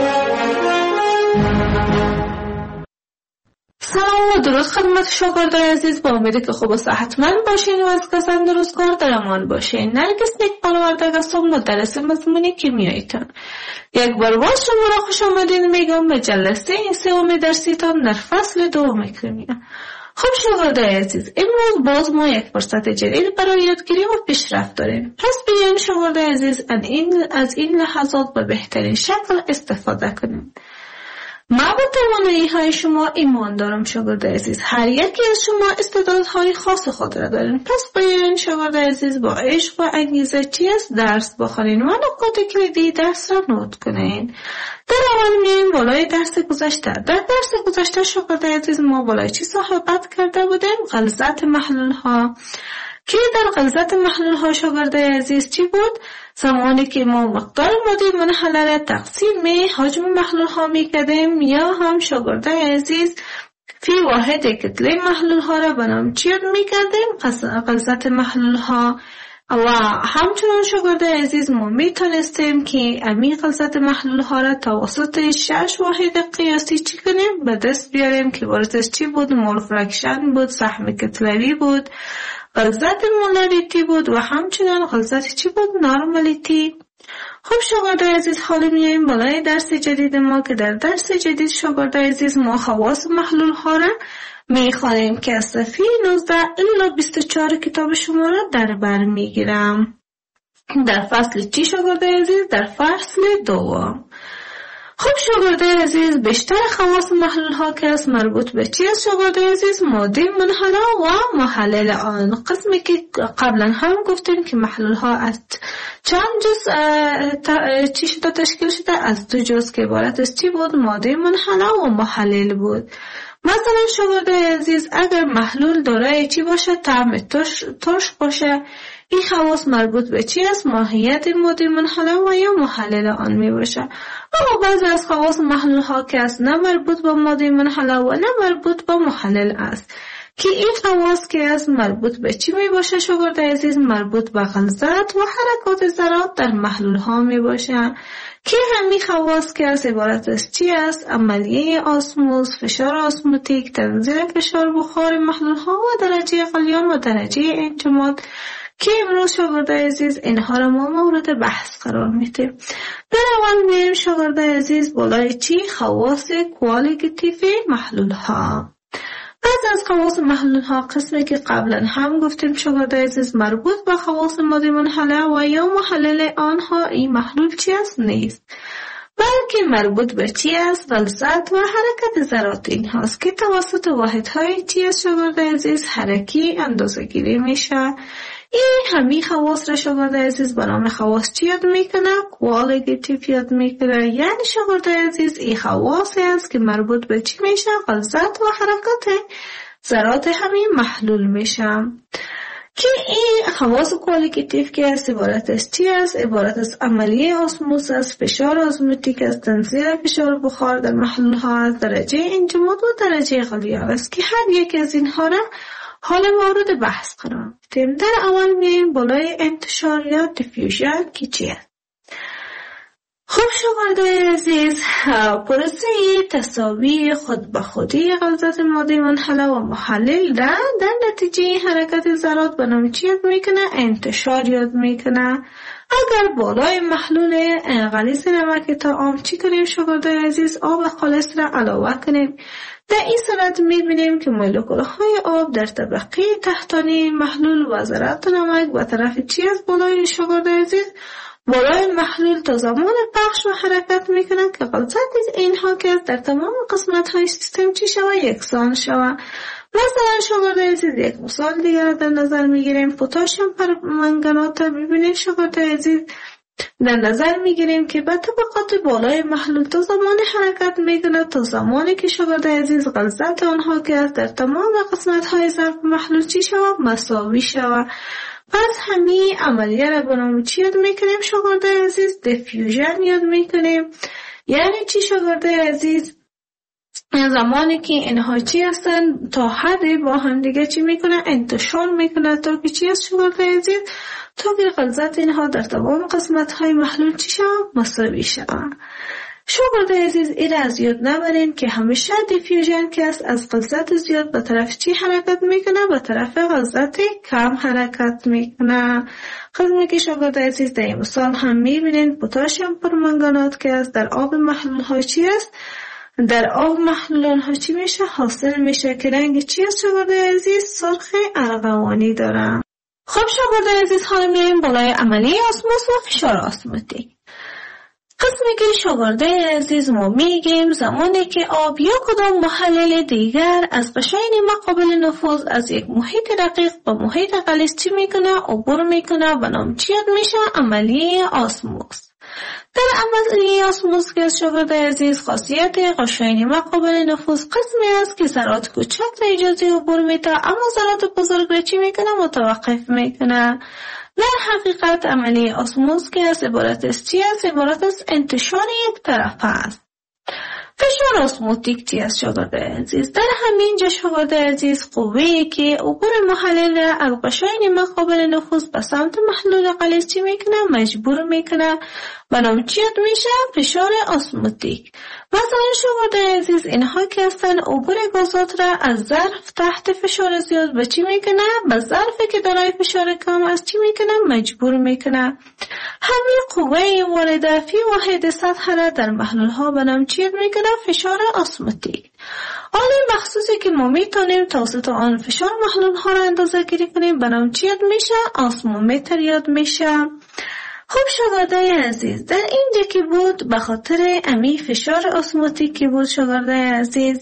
سلام و درود خدمت شاگردای عزیز، با امیدی که خوب و صحتمند باشین و از کسان درستکار در امان باشین. نرگس نیک پروردگار هستم، مدرس مضمون کیمیاییتان. یک بار باز شما را خوش آمدین میگم به جلسه این سوم درسیتان در فصل دوم کیمیا. خب شاگردای عزیز، امروز باز ما یک فرصت جدید برای یادگیری و پیشرفت داریم. پس بیاین شاگردای عزیز از این لحظات به بهترین شکل استفاده کنیم. ما با توانایی های شما ایمان دارم شاگردای عزیز. هر یکی از شما استعدادهای خاص خود را دارین. پس بیاین شاگردای عزیز با عشق و انگیزه چیز درس بخونین و نکات کلیدی درس را نوت کنین. در اول میایم بالای درس گذشته. در درس گذشته شاگردای عزیز ما بالای چی صحبت کرده بودیم؟ غلظت محلول ها. که در غلظت محلول ها شاگردای عزیز چی بود؟ زمانی که ما مقدار ماده منحله را تقسیم حجم محلول ها می کردیم یا هم شاگردای عزیز فی واحد کتله محلول ها را به نام چی می کردیم؟ غلظت محلول ها. و همچنان شاگردای عزیز ما می تونستیم که امی غلظت محلول ها را توسط 6 واحد قیاسی چی کنیم؟ به دست بیاریم که وارثش چی بود؟ مول فرکشن بود، سهم کتلوی بود، غلظت مولاریتی بود و همچنان غلظت چی بود؟ نارمالیتی. خب شاگردای عزیز، حالا میایم بالای درس جدید ما که در درس جدید شاگردای عزیز ما خواص محلول ها را میخوانیم که از صفحه 19 الی 24 کتاب شما را در بر میگیرم. در فصل چی شاگردای عزیز؟ در فصل دوم. خب شاگردای عزیز، بیشتر خواص محلول ها که از مربوط به چی است شاگردای عزیز؟ ماده منحله و محلل آن. قسمی که قبلا هم گفتیم که محلول ها از چند جز چی شده تشکیل شده؟ از 2 جز که عبارت از چی بود؟ ماده منحله و محلل بود. مثلا شاگردای عزیز، اگر محلول دارای چی باشه؟ طعم ترش باشه، این خواص مربوط به چی است؟ ماهیت ماده منحله و یا محلل آن می باشه. اما بعضی از خواص محلول ها که است نه مربوط به ماده منحله و نه مربوط به محلل است، که این خواص که است مربوط به چی می باشه شاگردای عزیز؟ مربوط به غلظت و حرکات ذرات در محلول ها می باشه، که همین خواص که است عبارت از چی است؟ عملیه آسموز، فشار آسموتیک، تنظیم فشار بخار محلول ها و درجه غلیان و درجه انجماد، که امروز شاگردای عزیز اینها را ما مورد بحث قرار میدیم. در اول میریم شاگردای عزیز بالای چی؟ خواص کوالیتیو محلول ها. بعضی از خواص محلول ها قسمی که قبلا هم گفتیم شاگردای عزیز مربوط به خواص ماده منحله و یا محلل آنها این محلول چی است؟ نیست، بلکه مربوط به چی است؟ غلظت و حرکت ذرات این هاست که توسط واحدهای چی است شاگردای عزیز؟ حرکی اندازه گیری میشه. این همین خواص را شاگردای عزیز به نام خواص چی یاد میکنه؟ کوالیتیو یاد میکنه. یعنی شاگردای عزیز این خواصی است که مربوط به چی میشه؟ غلظت و حرکت ذرات همین محلول میشه. که این خواص کوالیتیو که است عبارت از چی است؟ عبارت از عملیه آسموز است، فشار آزموتیک است، تنظیم فشار بخار در محلول ها است، درجه انجماد و درجه غلیان است، که هر یک از اینها را حال مورد بحث قرار میدیم. در اول میایم بالای انتشار یا دیفیوژن که چی است. خب شاگردای عزیز، پروسه تساوی خود به خودی غلظت ماده منحله و محلل را در نتیجه حرکت ذرات به نام چی یاد میکنه؟ انتشار یاد میکنه. اگر بالای محلول غلیظ نمک طعام چی کنیم شاگردای عزیز؟ آب خالص را علاوه کنیم. در این صورت میبینیم که مولکول‌های آب در طبقه تحتانی محلول و ذرات نمک به طرف چی از بالای شاگردای عزیز؟ بالای محلول تا زمان پخش و حرکت میکنند که غلظت اینها که در تمام قسمت های سیستم چی شود یکسان شود. مثلا شاگرد عزیز یک مثال دیگر در نظر میگیریم. پتاسیم پرمنگانات ببینید شاگرد عزیز در نظر میگیریم که به طبقات بالای محلول تا زمان حرکت میکنه تا زمانی که شاگرد عزیز غلظت آنها که در تمام قسمت های ظرف محلول چی شود مساوی شود. پس همین عملیه را به نام چی یاد میکنیم شاگرد عزیز؟ دیفیوژن یاد میکنیم. یعنی چی شاگرد عزیز؟ زمانی که اینها چی هستن تا حدی با هم دیگه چی میکنه انتشار میکنه تا که چی هست شاگرد عزیز؟ تا که غلظت اینها در تمام قسمت های محلول چی شود مساوی شود. شاگرد عزیز این را از یاد نبرین که همیشه دیفیوژن که است از غلظت زیاد به طرف چی حرکت میکنه؟ به طرف غلظت کم حرکت میکنه. خدمه که شاگرد عزیز در این مثال هم میبینین پتاسیم پرمنگانات که است در آب محلول ها چی است؟ در آب محلول ها چی میشه؟ حاصل میشه که رنگ چی است شاگرد عزیز؟ سرخ ارغوانی داره. خب شاگرد عزیز حالا میایم بالای عملی اسموس و فشار اسموتیک. قسمی که شاگرد عزیز ما میگیم زمانی که آب یا کدام محلل دیگر از قشاین مقابل نفوذ از یک محیط رقیق به محیط غلیظ چی میکنه؟ عبور میکنه به نام چی یاد میشه؟ عملیه اسموس. در عملیه اسموس که شاگرد عزیز خاصیت قشاین مقابل نفوذ قسمی است که ذرات کوچک را اجازه عبور میده اما ذرات بزرگ را چی میکنه؟ متوقف میکنه. در حقیقت عملی اسموس که از عبارت از چی است؟ عبارت از انتشار یک طرف است. فشار اسموتیک چی است شاگرد عزیز؟ در همین جا شاگرد عزیز قوه‌ای که عبور محلل را از قشاین مقابل نفوذ به سمت محلول غلیظ چی میکنه؟ مجبور میکنه به نام چی یاد میشه؟ فشار اسموتیک. مثلا شاگرد عزیز اینها که هستن عبور گازات را از ظرف تحت فشار زیاد به چی میکنه؟ به ظرفی که دارای فشار کم است چی میکنه؟ مجبور میکنه. همین قوه وارده فی واحد سطح را در محلول ها به نام چی یاد میکنه؟ فشار اسموتیک. آله مخصوصی که ما میتونیم توسط آن فشار محلول ها را اندازه گیری کنیم به نام چی یاد میشه؟ اسمومتر یاد میشه. خب شاگرد عزیز در اینجا که بود به خاطر امی فشار اسموتیک که بود شاگرد عزیز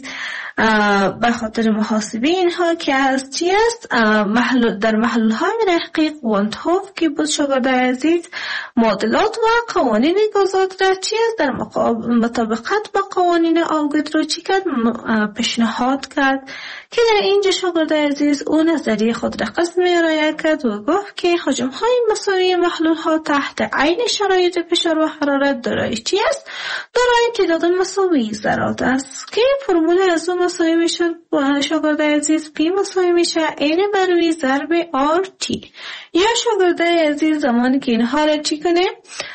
به خاطر محاسبه اینها که از چی است در محلول های رقیق وانتهوف که بود شاگرد عزیز معادلات و قوانین گازات را چی است در مطابقت با قوانین آوگودرو چی کرد پیشنهاد کرد که در اینجا شاگرد عزیز او نظریه خود را قسمی ارائه کرد و گفت که حجم های مساوی محلول ها تحت عین شرایط فشار و حرارت دارای چی است؟ دارای تعداد مساوی ذرات است که فرمول از اون مساوی میشه شاگرد عزیز پی مساوی میشه این بروی ضرب آر تی. یا شاگرد عزیز زمانی که اینها را چی کنیم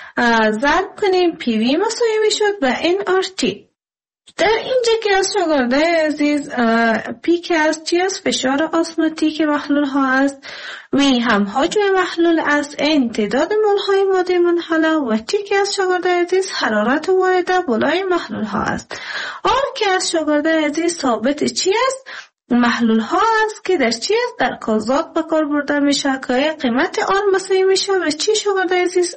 ضرب کنیم پی وی مساوی میشد و این آر تی. در اینجا که از شاگرد عزیز پی که از چی است؟ فشار اسموتیک محلول ها است. وی هم حجم محلول است. این تعداد مول های ماده منحله و تی که از شاگرد عزیز حرارت وارده بالای محلول ها است. آر که از شاگرد عزیز ثابت چی است؟ محلول ها است که در چی است؟ در گازات به کار برده میشه که قیمت آن مساوی میشه و چی شاگرد عزیز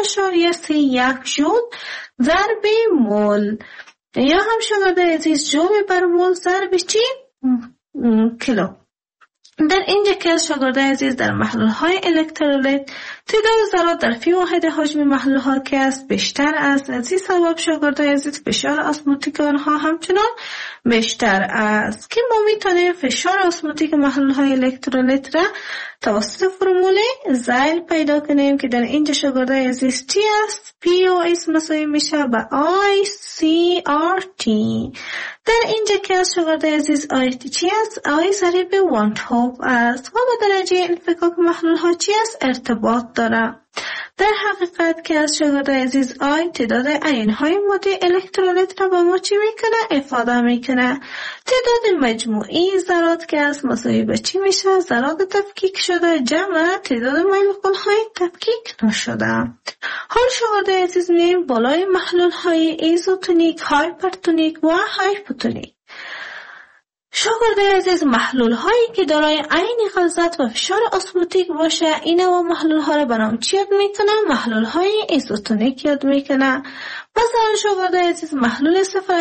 8.31 جول ضرب مول. یا هم شاگرد عزیز جول بر مول ضرب چی؟ کیلو. در اینجا که شاگرد عزیز در محلول های الکترولیت تعداد ذرات در فی واحد حجم محلول ها که است بیشتر است. از این سبب شاگرد عزیز فشار اسموتیک آنها همچنان بیشتر است که ما میتونیم فشار اسموتیک محلول های الکترولیت را توسط فرمول زایل پیدا کنیم که در اینجا شاگرد عزیز تی است پی او اس مساوی میشه به آی سی آر تی. در اینجا که از شاگرد عزیز آی تی چی است؟ آی ضریب وانتهوف است و به درجه انفکاک محلول ها چی است؟ ارتباط داره. در حقیقت که از شاگرد عزیز آی تعداد عین های ماده الکترولیت را به ما چی میکنه؟ افاده میکنه. تعداد مجموعی ذرات که از مساوی به چی میشه؟ ذرات تفکیک شده جمع تعداد مولکول های تفکیک نشده. حال شاگرد عزیز میایم بالای محلول های ایزوتونیک، هایپرتونیک و هایپوتونیک. شاگرد عزیز، محلول هایی که دارای عین غلظت و فشار اسموتیک باشه اینا و محلول ها رو برام چی یاد میکنه؟ محلول های ایزوتونیک یاد میکنه. مثلا شاگرد عزیز، محلول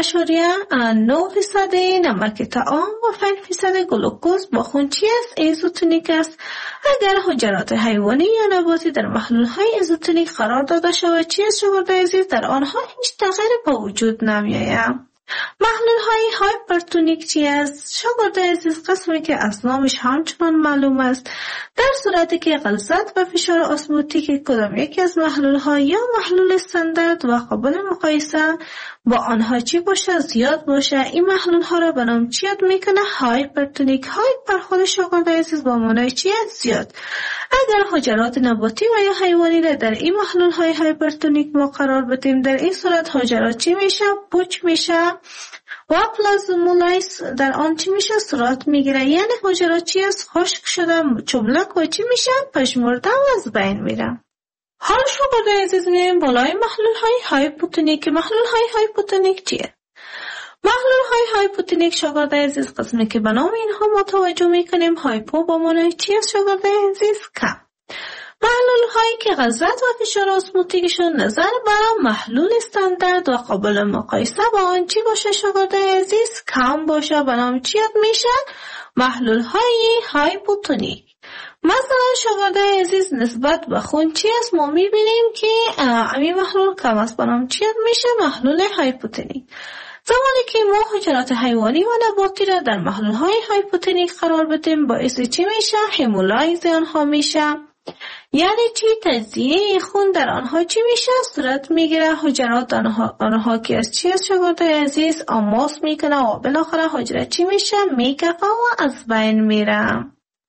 0.9% نمک طعام و 5% گلوکوز با خون چی است؟ ایزوتونیک است. اگر حجرات حیوانی یا نباتی در محلول های ایزوتونیک قرار داده شود چی است شاگرد عزیز؟ در آنها هیچ تغییری به وجود نمیآید. محلول های هایپرتونیک چی است؟ شاگرد عزیز، قسمی که از نامش همچنان معلوم است، در صورتی که غلظت و فشار اسموتیک کدام یکی از محلول ها یا محلول استاندارد و قابل مقایسه با آنها چی باشه؟ زیاد باشه. این محلول ها را به نام چی یاد میکنه؟ هایپرتونیک. هایپر خود شاگرد عزیز با معنای چی است؟ زیاد. اگر حجرات نباتی و یا حیوانی را در این محلول های هایپرتونیک ما قرار بدیم، در این صورت حجرات چی میشه؟ پوچ میشه و پلازمولیز در آن چی میشه؟ صورت میگیره. یعنی حجرات چی است؟ خشک شده، چبلک و چی میشه؟ پژمرده و از بین میره. حالا شاگرد عزیز میایم بالای محلول های هایپوتونیک. محلول های هایپوتونیک چیه؟ محلول های هایپوتونیک شاگرد عزیز، قسمی که به نام اینها ما توجه میکنیم. هایپو با معنای چی است شاگرد عزیز؟ کم. محلول هایی که غلظت و فشار اسموتیکشون نظر به محلول استاندارد و قابل مقایسه با آن چی باشه شاگرد عزیز؟ کم باشه. به نام چی یاد میشه؟ محلول های هایپوتونیک. مثلا شاگرد عزیز، نسبت به خون چی است؟ ما میبینیم که این محلول کم است. به نام چی یاد میشه؟ محلول هایپوتونیک. زمانی که ما حجرات حیوانی و نباتی را در محلول های هایپوتونیک قرار بدیم باعث چی میشه؟ همولایز آنها میشه. یعنی چی؟ تجزیه خون در آنها چی میشه؟ صورت میگیره. حجرات آنها که از چی است شاگرد عزیز؟ آماس میکنه و بالاخره حجره چی میشه؟ میکفه و از بین میره.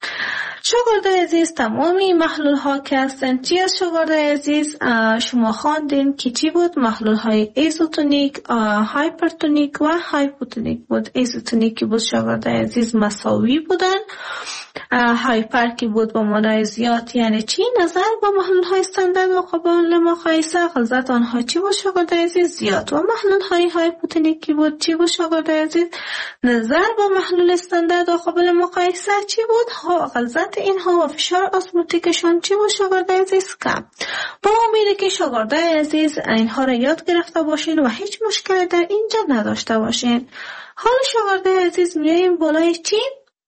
شاگرد عزیز، تمامی محلول ها که هستن چی است شاگرد عزیز؟ شما خواندین که چی بود؟ محلول های ایزوتونیک، هایپرتونیک و هایپوتونیک بود. ایزوتونیک بود شاگرد عزیز مساوی بودن. هایپر کی بود با معنای زیاد. یعنی چی؟ نظر با محلول های استاندارد و قابل مقایسه غلظت آنها چی بود شاگرد عزیز؟ زیاد. و محلول های هایپوتونیک کی بود؟ چی بود شاگرد عزیز؟ نظر با محلول استاندارد و قابل مقایسه چی بود؟ غلظت اینها و فشار اسموتیکشون چی بود شاگرد عزیز؟ کم. با امیده که شاگرد عزیز اینها را یاد گرفته باشین و هیچ مشکلی در اینجا نداشته باشین. حالا شاگرد عزیز میایم بالای چی؟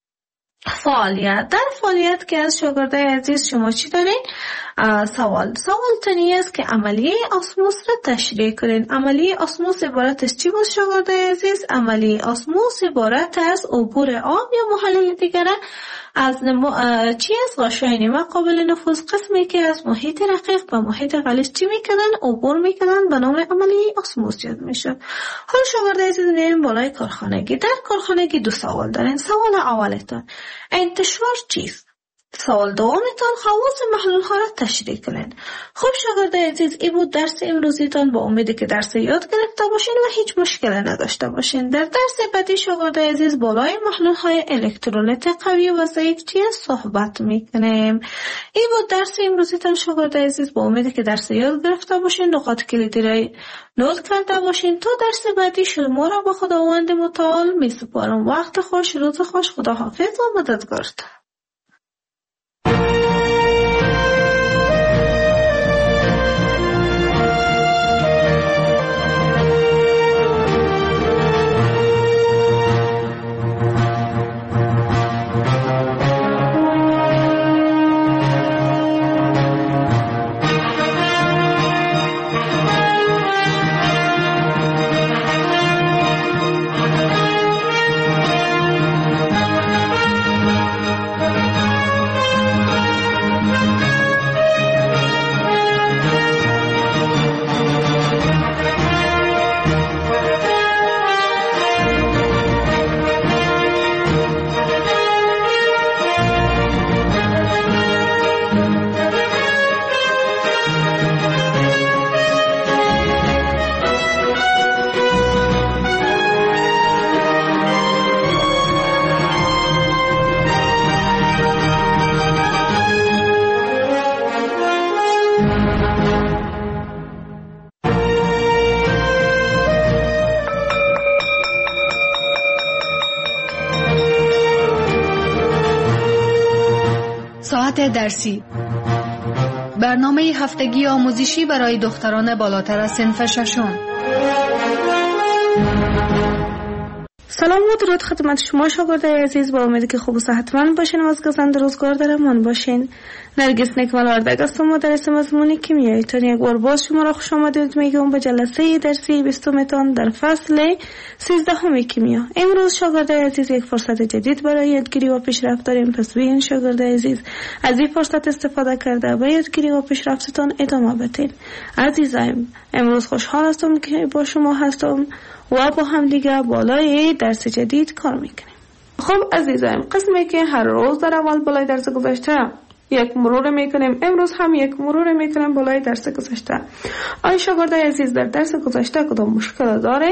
فعالیت. در فعالیت که از شاگرد عزیز شما چی دارین؟ سوال تنی است که عملیه اسموس را تشریح کنین. عملیه اسموس عبارت از چی بود شاگرد عزیز؟ عملیه اسموس عبارت از عبور آب یا محلل دیگره از چی است؟ غشای نیمه قابل نفوذ، قسمی که از محیط رقیق به محیط غلیظ چی میکنن؟ عبور میکنن، به نام عملیه اسموس یاد میشه. حالا شاگرد عزیز میایم بالای کارخانگی. در کارخانگی دو سوال دارین. سوال اولتون انتشار چیست؟ سوال دومتان خواص محلول ها را تشریح کنین. خب شاگرد عزیز، این بود درس امروزیتان. با امیدی که درس یاد گرفته باشین و هیچ مشکل نداشته باشین. در درس بعدی شاگرد عزیز بالای محلول های الکترولیت قوی و ضعیف چی صحبت میکنیم. این بود درس امروزیتان شاگرد عزیز. با امیدی که درس یاد گرفته باشین، نقاط کلیدی را نوت کرده باشین. تا درس بعدی شما را به خداوند متعال میسپارم. وقت خوش، روز خوش، خدا حافظ و مددگارتان. ساعت درسی، برنامه هفتگی آموزشی برای دختران بالاتر از صنف ششم. سلام و درود خدمت شما شاگردای عزیز، با امیدی که خوب و صحتمند باشین و از گزند روزگار در امان باشین. نرگس نکمل وردگ هستم، مدرس مضمون کیمیایی. تا یک بار باز شما را خوش آمدید میگم به جلسه درسی 20 تان در فصل 13 کیمیا. امروز شاگردای عزیز یک فرصت جدید برای یادگیری و پیشرفت داریم، پس بیاین شاگردای عزیز از این فرصت استفاده کرده به یادگیری و پیشرفتتان ادامه بدین. عزیزایم، امروز خوشحال هستم که با شما هستم و با هم دیگه بالای درس جدید کار میکنیم. خب عزیزایم، قسمی که هر روز در اول بالای درس گذشته یک مرور میکنیم، امروز هم یک مرور میکنیم بالای درس گذشته. آیا شاگردای عزیز در درس گذشته کدام مشکل دارین؟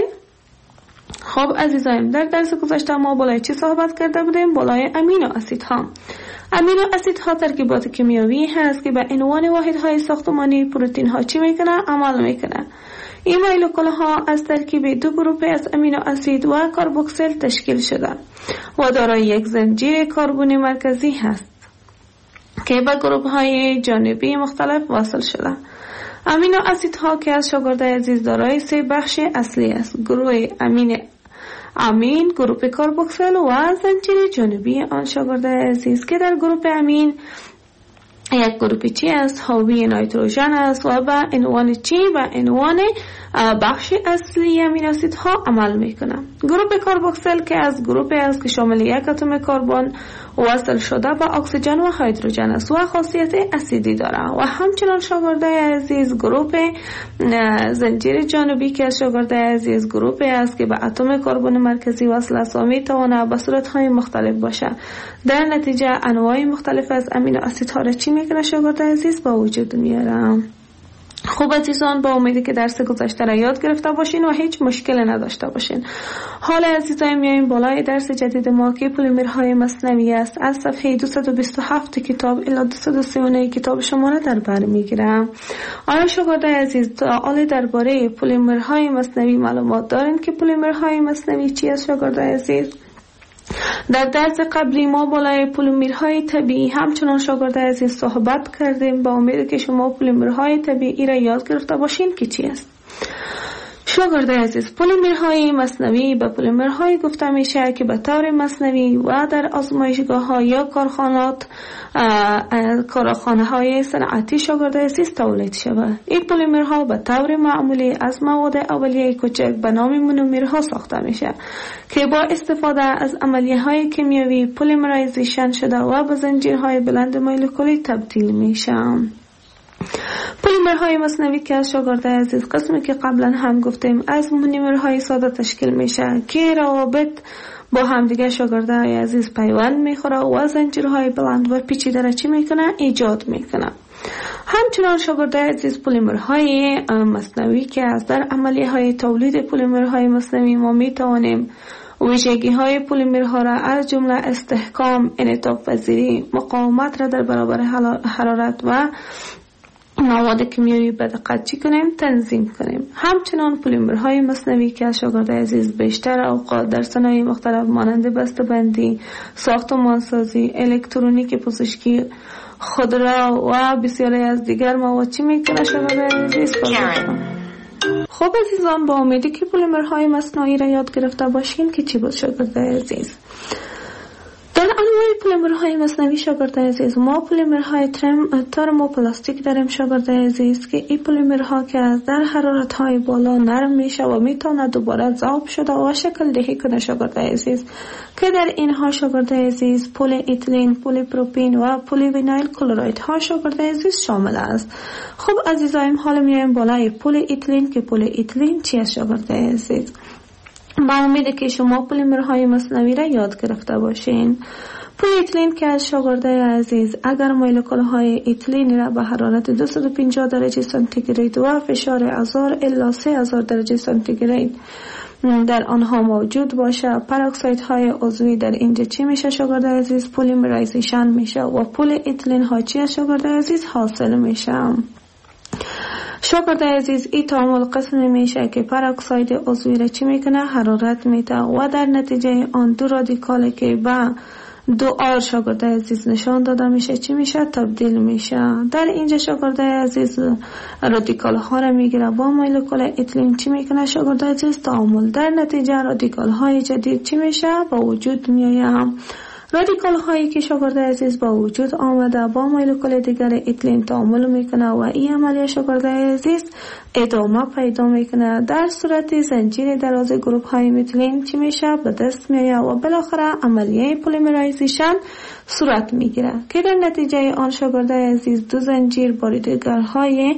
خب عزیزایم، در درس گذشته ما بالای چی صحبت کرده بودیم؟ بالای امینو اسیدها. امینو اسیدها ترکیبات کیمیایی هست که به عنوان واحدهای ساختمانی پروتئین ها چی میکنه؟ عمل میکنه. این مولکول ها از ترکیب دو گروه از امینو اسید و کربوکسیل تشکیل شده و دارای یک زنجیر کربنی مرکزی هست که به گروه های جانبی مختلف واصل شده. امینو اسیدها که از شاگردای عزیز دارای 3 بخش اصلی است: گروه امین، گروه کربوکسیل و زنجیر جانبی آن. شاگردای عزیز که در گروه امین یک گروه چی است؟ حاوی نیتروژن است و به عنوان چی؟ به عنوان بخش اصلی امینو اسیدها عمل میکنه. گروه کربوکسیل که از گروه است که شامل یک اتم کربن وصل شده به اکسیژن و هیدروژن است و خاصیت اسیدی داره. و همچنان شاگردای عزیز گروه زنجیر جانبی که از شاگردای عزیز گروه است که به اتم کربن مرکزی وصل است و میتونه به صورت‌های مختلف باشه. در نتیجه انواع مختلف از امینو اسیدها را چی میکنه شاگردای عزیز؟ با وجود میاره. خوب عزیزان، با امیدی که درس گذشته را یاد گرفته باشین و هیچ مشکل نداشته باشین. حالا عزیزان میایم بالای درس جدید ما که پلیمرهای مصنوعی است. از صفحه 227 کتاب الی 239 کتاب شما را در بر میگیرم. آیا شاگردای عزیز سوال درباره پلیمرهای مصنوعی معلومات دارین که پلیمرهای مصنوعی چی است شاگردای عزیز؟ در درس قبلی ما بالای پلیمرهای طبیعی همچنان شاگردای عزیز صحبت کردیم. با امید که شما پلیمرهای طبیعی را یاد گرفته باشین که چی است. شاگردای عزیز، پلیمرهای مصنوعی به پلیمرهای گفته میشه که به طور مصنوعی و در آزمایشگاه‌ها یا کارخانه‌های صنعتی شاگردای عزیز تولید شود. این پلیمرها به طور معمولی از مواد اولیه کوچک به نام مونومرها ساخته میشه که با استفاده از عملیه‌های کیمیایی پلیمرایزیشن شده و به زنجیرهای بلند مولکولی تبدیل میشه. پلیمرهای مصنوعی که از شاگردای عزیز قسمی که قبلا هم گفتیم از مونومرهای ساده تشکیل میشه که روابط با همدیگه شاگردای عزیز پیوند میخوره و زنجیرهای بلند و پیچیده را چی میکنه؟ ایجاد میکنه. همچنان شاگردای عزیز پلیمرهای مصنوعی که از در عملیه‌های تولید پلیمرهای مصنوعی ما میتوانیم ویژگی‌های پلیمرها را از جمله استحکام، انعطاف پذیری، مقاومت را در برابر حرارت و مواد کیمیایی به دقت چی کنیم؟ تنظیم کنیم. همچنان پلیمرهای مصنوعی که از شاگردای عزیز بیشتر اوقات در صنایع مختلف مانند بسته‌بندی، ساختمانسازی، الکترونیک، پزشکی، خودرو و بسیاری از دیگر مواد چی میکنه شاگردای عزیز؟ خب عزیزان، با امیدی که پلیمرهای مصنوعی را یاد گرفته باشین که چی بود شاگردای عزیز. در انواع پلیمرهای مصنوعی شاگردای عزیز ما پلیمرهای ترموپلاستیک داریم شاگردای عزیز که این پلیمرها که از در حرارت‌های بالا نرم میشه و میتونه دوباره ذوب شده و شکل دهی کنه شاگردای عزیز که در اینها شاگردای عزیز پلی ایتیلین، پلی پروپین و پلی وینایل کلراید ها شاگردای عزیز شامل است. خب عزیزایم، حالا میایم بالای پلی ایتیلین که پلی ایتیلین چی است شاگردای عزیز. با امیده که شما پلیمرهای مصنوعی را یاد گرفته باشین. پلی ایتیلین که از شاگردای عزیز اگر مولکول های ایتیلین را به حرارت 250 درجه سانتیگراد و فشار 1000 الی 3000 درجه سانتیگراد در آنها موجود باشه، پراکساید های عضوی در اینجا چی میشه شاگردای عزیز؟ پلیمرایزیشن میشه و پلی ایتیلین ها چی شاگردای عزیز حاصل میشه. شاگردای عزیز، این تعامل قسم میشه که پراکساید عضوی را چی میکنه؟ حرارت میده و در نتیجه آن دو رادیکالی که با دو شاگرد عزیز نشان داده میشه چی میشه؟ تبدیل میشه. در اینجا شاگرد عزیز رادیکال ها را میگیره با مولکول اتیلین چی میکنه شاگرد عزیز؟ تعامل. در نتیجه رادیکال های جدید چی میشه؟ با وجود میآید. رادیکال هایی که شاگرد عزیز با وجود آمده با مولکول دیگر اتیلین تعامل میکنه و این عملیه شاگرد عزیز ادامه پیدا میکنه. در صورت زنجیر دراز گروپ های متیلین چی میشه؟ به دست میآید و بالاخره عملیه پلیمرایزیشن صورت میگیره که در نتیجه آن شاگرد عزیز دو زنجیر باریدگر های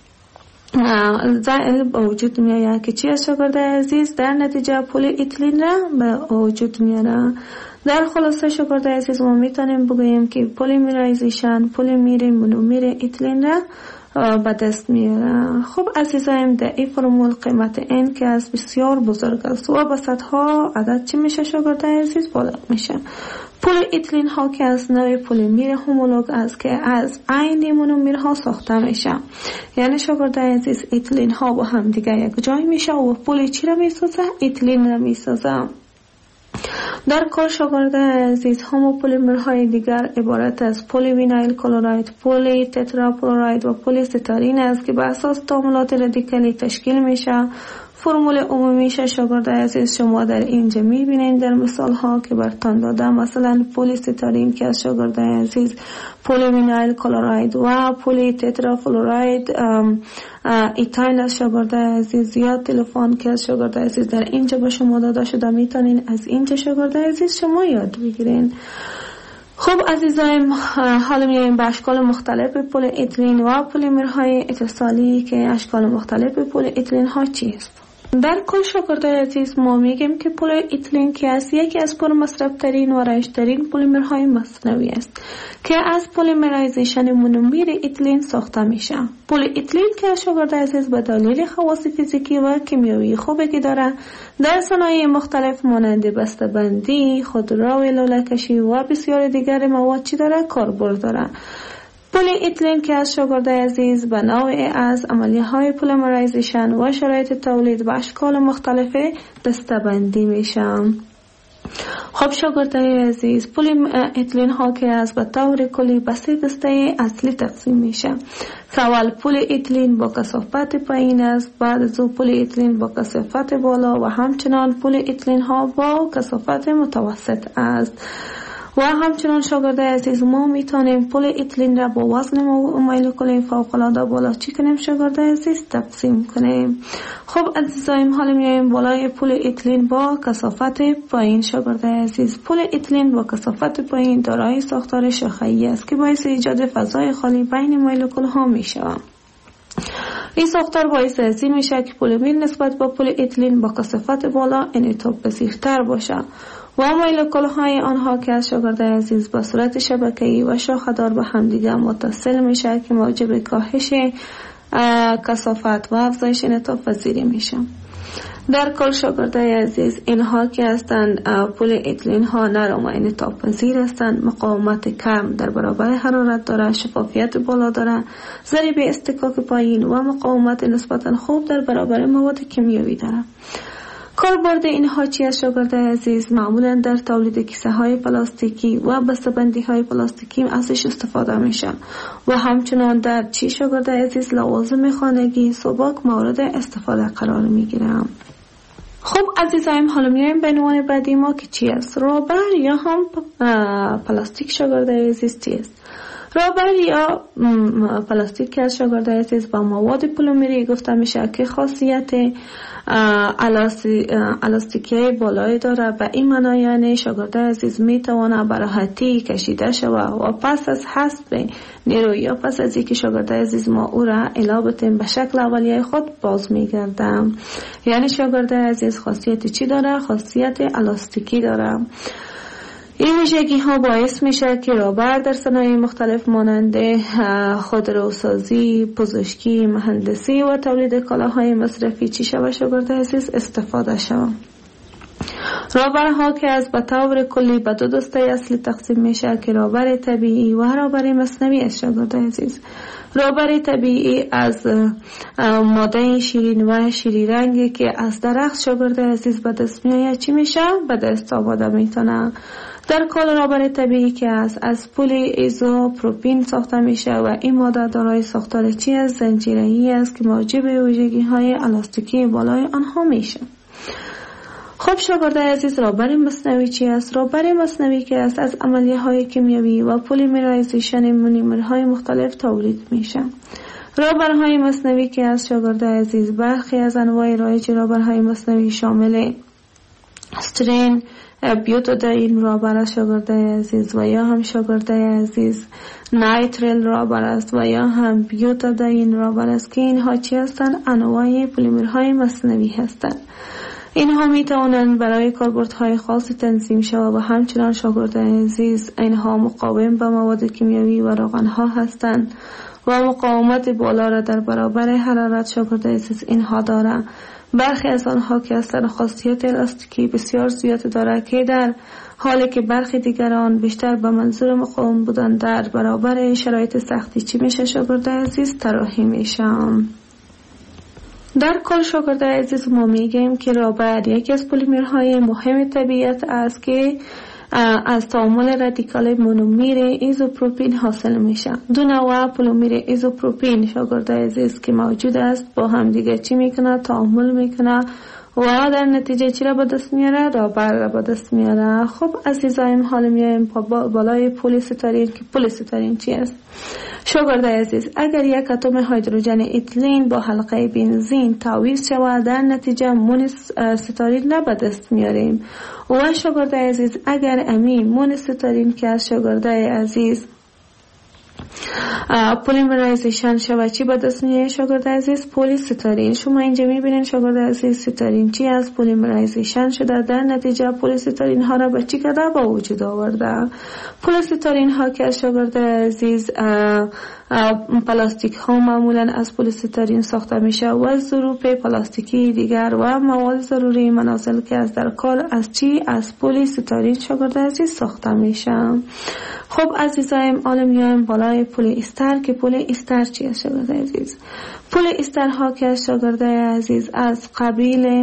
با وجود میآید که چی از شاگرد عزیز؟ در نتیجه پلی اتیلین را به وجود میاره. در خلاصه شاگرد عزیز ما میتونیم بگوییم که پلیمرایزیشن پلیمر مونومر اتیلین را به دست میاره. خب عزیزایم در این فرمول قیمت n که از بسیار بزرگ است و به صدها عدد چی میشه شاگرد عزیز؟ بالغ میشه. پلی اتیلین ها که از نوع پلیمر هومولوگ است که از عین مونومرها ساخته میشه. یعنی شاگرد عزیز اتیلین ها با هم دیگه یک جای میشه و پلی چی را میسازه؟ اتیلین را میسازه. در کار شاگرد عزیز هموپلیمرهای دیگر عبارت از پلی وینایل کلراید، پلی تتراپلوراید و پلی ستارین است که بر اساس تعاملات رادیکالی تشکیل میشه. فرمول عمومیش شاگرد عزیز شما در اینجا میبینید در مثال ها که برتان داده. مثلا پلی ستارین که از شاگرد عزیز پلی وینایل کلراید و پلی تترافلوراید ایتایل از شاگرد عزیز یا تلفن که از شاگرد عزیز در اینجا به شما داده شده میتونین از اینجا شاگرد عزیز شما یاد بگیرین. خب عزیزایم حالا میایم به اشکال مختلف پلی اتیلین و پلیمرهای اتصالی که اشکال مختلف پلی اتیلین ها چیست؟ در کل شاگرد عزیز ما میگیم که پلی اتیلین که از یکی از پرمصرف ترین و رایج ترین پلیمرهای مصنوعی است که از پلیمرایزیشن مونومر اتیلین ساخته میشه. پلی اتیلین که شاگرد عزیز به دلیل خواص فیزیکی و کیمیایی خوبی که داره در صنایع مختلف مانند بسته‌بندی، خودرو لوله‌کشی و بسیار دیگر مواد چی داره؟ کاربرد داره. پلی اتیلین که از شاگرد عزیز به نوعی از عملیه های پلیمرایزیشن و شرایط تولید و اشکال مختلف دسته‌بندی میشه. خب شاگرد عزیز پلی اتیلین ها که از به طور کلی به 3 دسته اصلی تقسیم میشه. اول پلی اتیلین با کثافت پایین است، بعد از او پلی اتیلین با کثافت بالا و همچنان پلی اتیلین ها با کثافت متوسط است. و همچنان شاگرد عزیز ما میتونیم پلی اتیلین را با وزن مولکول فوق‌العاده بالا چی کنیم شاگرد عزیز؟ تقسیم کنیم. خب عزیزایم حالا میایم بالای پلی اتیلین با کثافت پایین شاگرد عزیز. پلی اتیلین با کثافت پایین دارای ساختار شاخه‌ای است که باعث ایجاد فضای خالی بین مولکول ها میشه. این ساختار باعث از این میشه که پلیمر نسبت با پلی اتیلین با کثافت بالا انعطاف پذیرتر باشه و مولکول های آنها که از شاگرد عزیز به صورت شبکه‌ای و شاخه‌دار به همدیگر متصل میشه که موجب کاهش کثافت و افزایش انعطاف پذیری میشه. در کل شاگرد عزیز اینها که هستند پلی اتیلین ها نرم و انعطاف پذیر هستند، مقاومت کم در برابر حرارت داره، شفافیت بالا داره، ضریب اصطکاک پایین و مقاومت نسبتا خوب در برابر مواد کیمیایی داره. کاربرد اینها چی از شاگرد عزیز؟ معمولا در تولید کیسه های پلاستیکی و بسته‌بندی های پلاستیکی ازش استفاده میشه و همچنان در چی شاگرد عزیز؟ لوازم خانگی سبک مورد استفاده قرار میگیره. خب عزیزایم حالا میایم به عنوان بعدی ما که چی است؟ رابر یا هم پلاستیک شاگرد عزیز چی است؟ رابر یا پلاستیک که از شاگرد عزیز با مواد پلیمری گفته میشه که خاصیت الاستیکی بالایی داره. به این معنی یعنی شاگرد عزیز میتونه به راحتی کشیده شوه و پس از حذف نیرو یا پس از اینکه شاگرد عزیز ما او را الا بتیم به شکل اولیه خود باز میگرده. یعنی شاگرد عزیز خاصیت چی داره؟ خاصیت الاستیکی داره. این ویژگی ها باعث میشه که رابر در صنایع مختلف مانند خودروسازی، پزشکی، مهندسی و تولید کالاهای مصرفی چی شود شاگرد عزیز؟ استفاده شود. رابرها که از به طور کلی به 2 دسته اصلی تقسیم میشه که رابر طبیعی و رابر مصنوعی است شاگرد عزیز. رابر طبیعی از ماده شیرین و شیری رنگی که از درخت شاگرد عزیز به دست میآید چی میشه؟ به دست آورده میتونه. در کل رابر طبیعی که است از پلی ایزوپروپین ساخته میشه و این ماده دارای ساختار چی است؟ زنجیره‌ای است که موجب ویژگی‌های الاستیکی بالای آنها میشه. خب شاگرد عزیز، رابر مصنوعی چی است؟ رابر مصنوعی که است از عملیه‌های کیمیایی و پلیمرایزیشن مونیمرهای مختلف تولید میشه. رابرهای مصنوعی که از شاگرد عزیز، برخی از انواع رایج رابرهای مصنوعی شامل استرین، بیوتادین رابر است شاگرد عزیز، و یا هم شاگرد عزیز نایتریل رابر است و یا هم بیوتادین رابر است که اینها چی هستند؟ انواع پلیمرهای مصنوعی هستند. اینها می توانند برای کاربردهای خاص تنظیم شود و همچنان شاگرد عزیز اینها مقاوم به مواد کیمیایی و روغنها هستند و مقاومت بالا را در برابر حرارت شاگرد عزیز اینها دارند. برخی از آنها که اصلا خاصیت الاستیکی بسیار زیاد دارد که در حالی که برخی دیگران بیشتر به منظور مقاوم بودن در برابر شرایط سختی چی میشه شاگرد عزیز؟ طراحی میشه. در کل شاگرد عزیز ما میگیم که رابر یکی از پلیمرهای مهم طبیعت است که از تعامل رادیکال مونومر ایزوپروپین حاصل میشه. دو نوع پلیمر ایزوپروپین شاگرد عزیز که موجود است با هم دیگه چی میکنه؟ تعامل میکنه و در نتیجه چی را به دست میاره؟ رابر را به دست میاره. خب عزیزایم، حالا میایم بالای پلیسترین که پلیسترین چی است؟ شاگرد عزیز، اگر یک اتم هیدروژن اتیلن با حلقه بنزین تعویض شود در نتیجه مونوسترین را به دست میاریم. و شاگرد عزیز، اگر امی مونوسترین که از شاگرد عزیز پلیمرایزیشن شود چی به دست میاره شاگرد عزیز؟ پلیسترین. شما اینجا میبینین شاگرد عزیز سترین چی از پلیمرایزیشن شده در نتیجه پلیسترین ها را به چی کرده؟ به وجود آورده. پلیسترین ها که از شاگرد عزیز پلاستیک ها معمولا از پلیسترین ساخته میشه و ظروف پلاستیکی دیگر و مواد ضروری منازل که از در کار از چی؟ از پلیسترین شاگرد عزیز ساخته میشه. خب عزیزایم، حالا میایم بالای پلی استر که پلی استر چی است شاگرد عزیز؟ پلی استر ها که از شاگرد عزیز از قبیل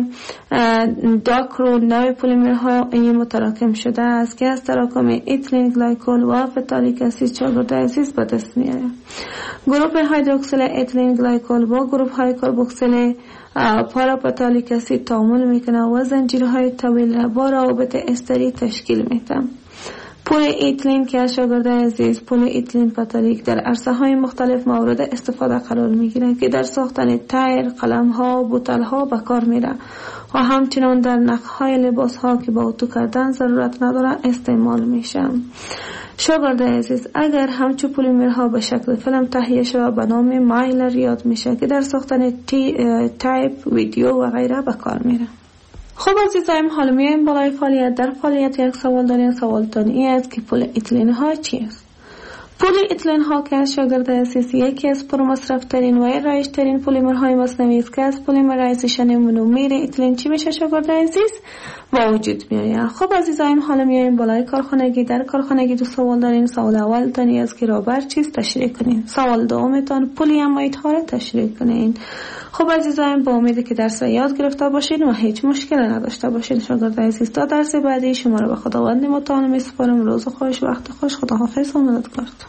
داکرو نوع پلیمرها متراکم شده است که از تراکم اتیلن گلیکول و فتالیک اسید شاگرد عزیز به دست میاره. گروه هیدروکسیل اتیلن گلیکول با گروه های کربوکسیل پاراپتالیک اسید تعامل میکنه و زنجیرهای طویل با روابط استری تشکیل میده. پلی اتیلن که شاگرد عزیز پلی اتیلن پتالیک در عرصه های مختلف مورد استفاده قرار میگیره که در ساختن تایر، قلم ها، بوتل ها به کار میره و همچنان در نخ های لباس ها که با اتو کردن ضرورت نداره استعمال میشه. شاگرد عزیز، اگر همچون پلیمرها به شکل فیلم تهیه شود به نام مایلر یاد میشه که در ساختن تایپ، ویدیو و غیره به کار میره. خب عزیزایم، حالا میایم بالای فعالیت. در فعالیت یک سوال داریم. سوالتان این است که پلی اتیلن ها چی است؟ پلی اتیلن ها که شاگرد عزیز یکی از پرمصرف ترین و رایج ترین پلیمرهای مصنوعی است که از پلیمرایزیشن مونومر اتیلن چی میشه شاگرد عزیز؟ با وجود میآید. خب عزیزایم، حالا میایم بالای کارخانگی. در کارخانگی دو سوال دارین. سوال اول تانی است که رابر چیست؟ تشریح کنین. سوال دومتان پلی اماید ها را تشریح کنین. خب عزیزایم، با امیدی که درس یاد گرفته باشین و هیچ مشکلی نداشته باشین شاگرد عزیز. تا درس بعدی شما را به خداوند متعال میسپارم. روز خوش، وقت خوش. خداحافظ و مددکارتون.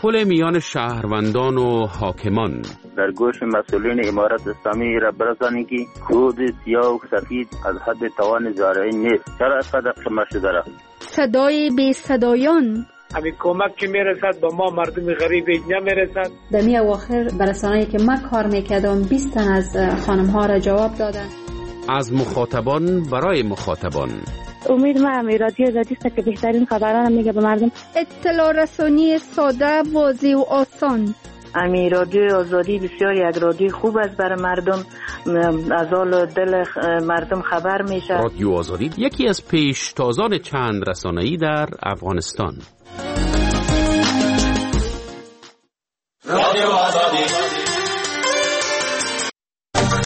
تداخل میان شهروندان و حاکمان. در گوش مسئولین امارت اسلامی را برسانید که کود سیاه و سفید از حد توان زارعین نیست. چرا اینقدر شما شده؟ صدای بی صدایان. همین کمک که میرسد با ما مردم غریب نمیرسد. در می اواخر برسانه‌ای که من کار میکردم 20 تن از خانم ها را جواب دادن. از مخاطبان برای مخاطبان. امید ما رادیو آزادی است که بهترین خبران میگه به مردم. اطلاع رسانی ساده، واضح و آسان. رادیو آزادی بسیار یک رادیو خوب است برای مردم، از حال دل مردم خبر میشه. رادیو آزادی یکی از پیشتازان چند رسانه‌ای در افغانستان. رادیو آزادی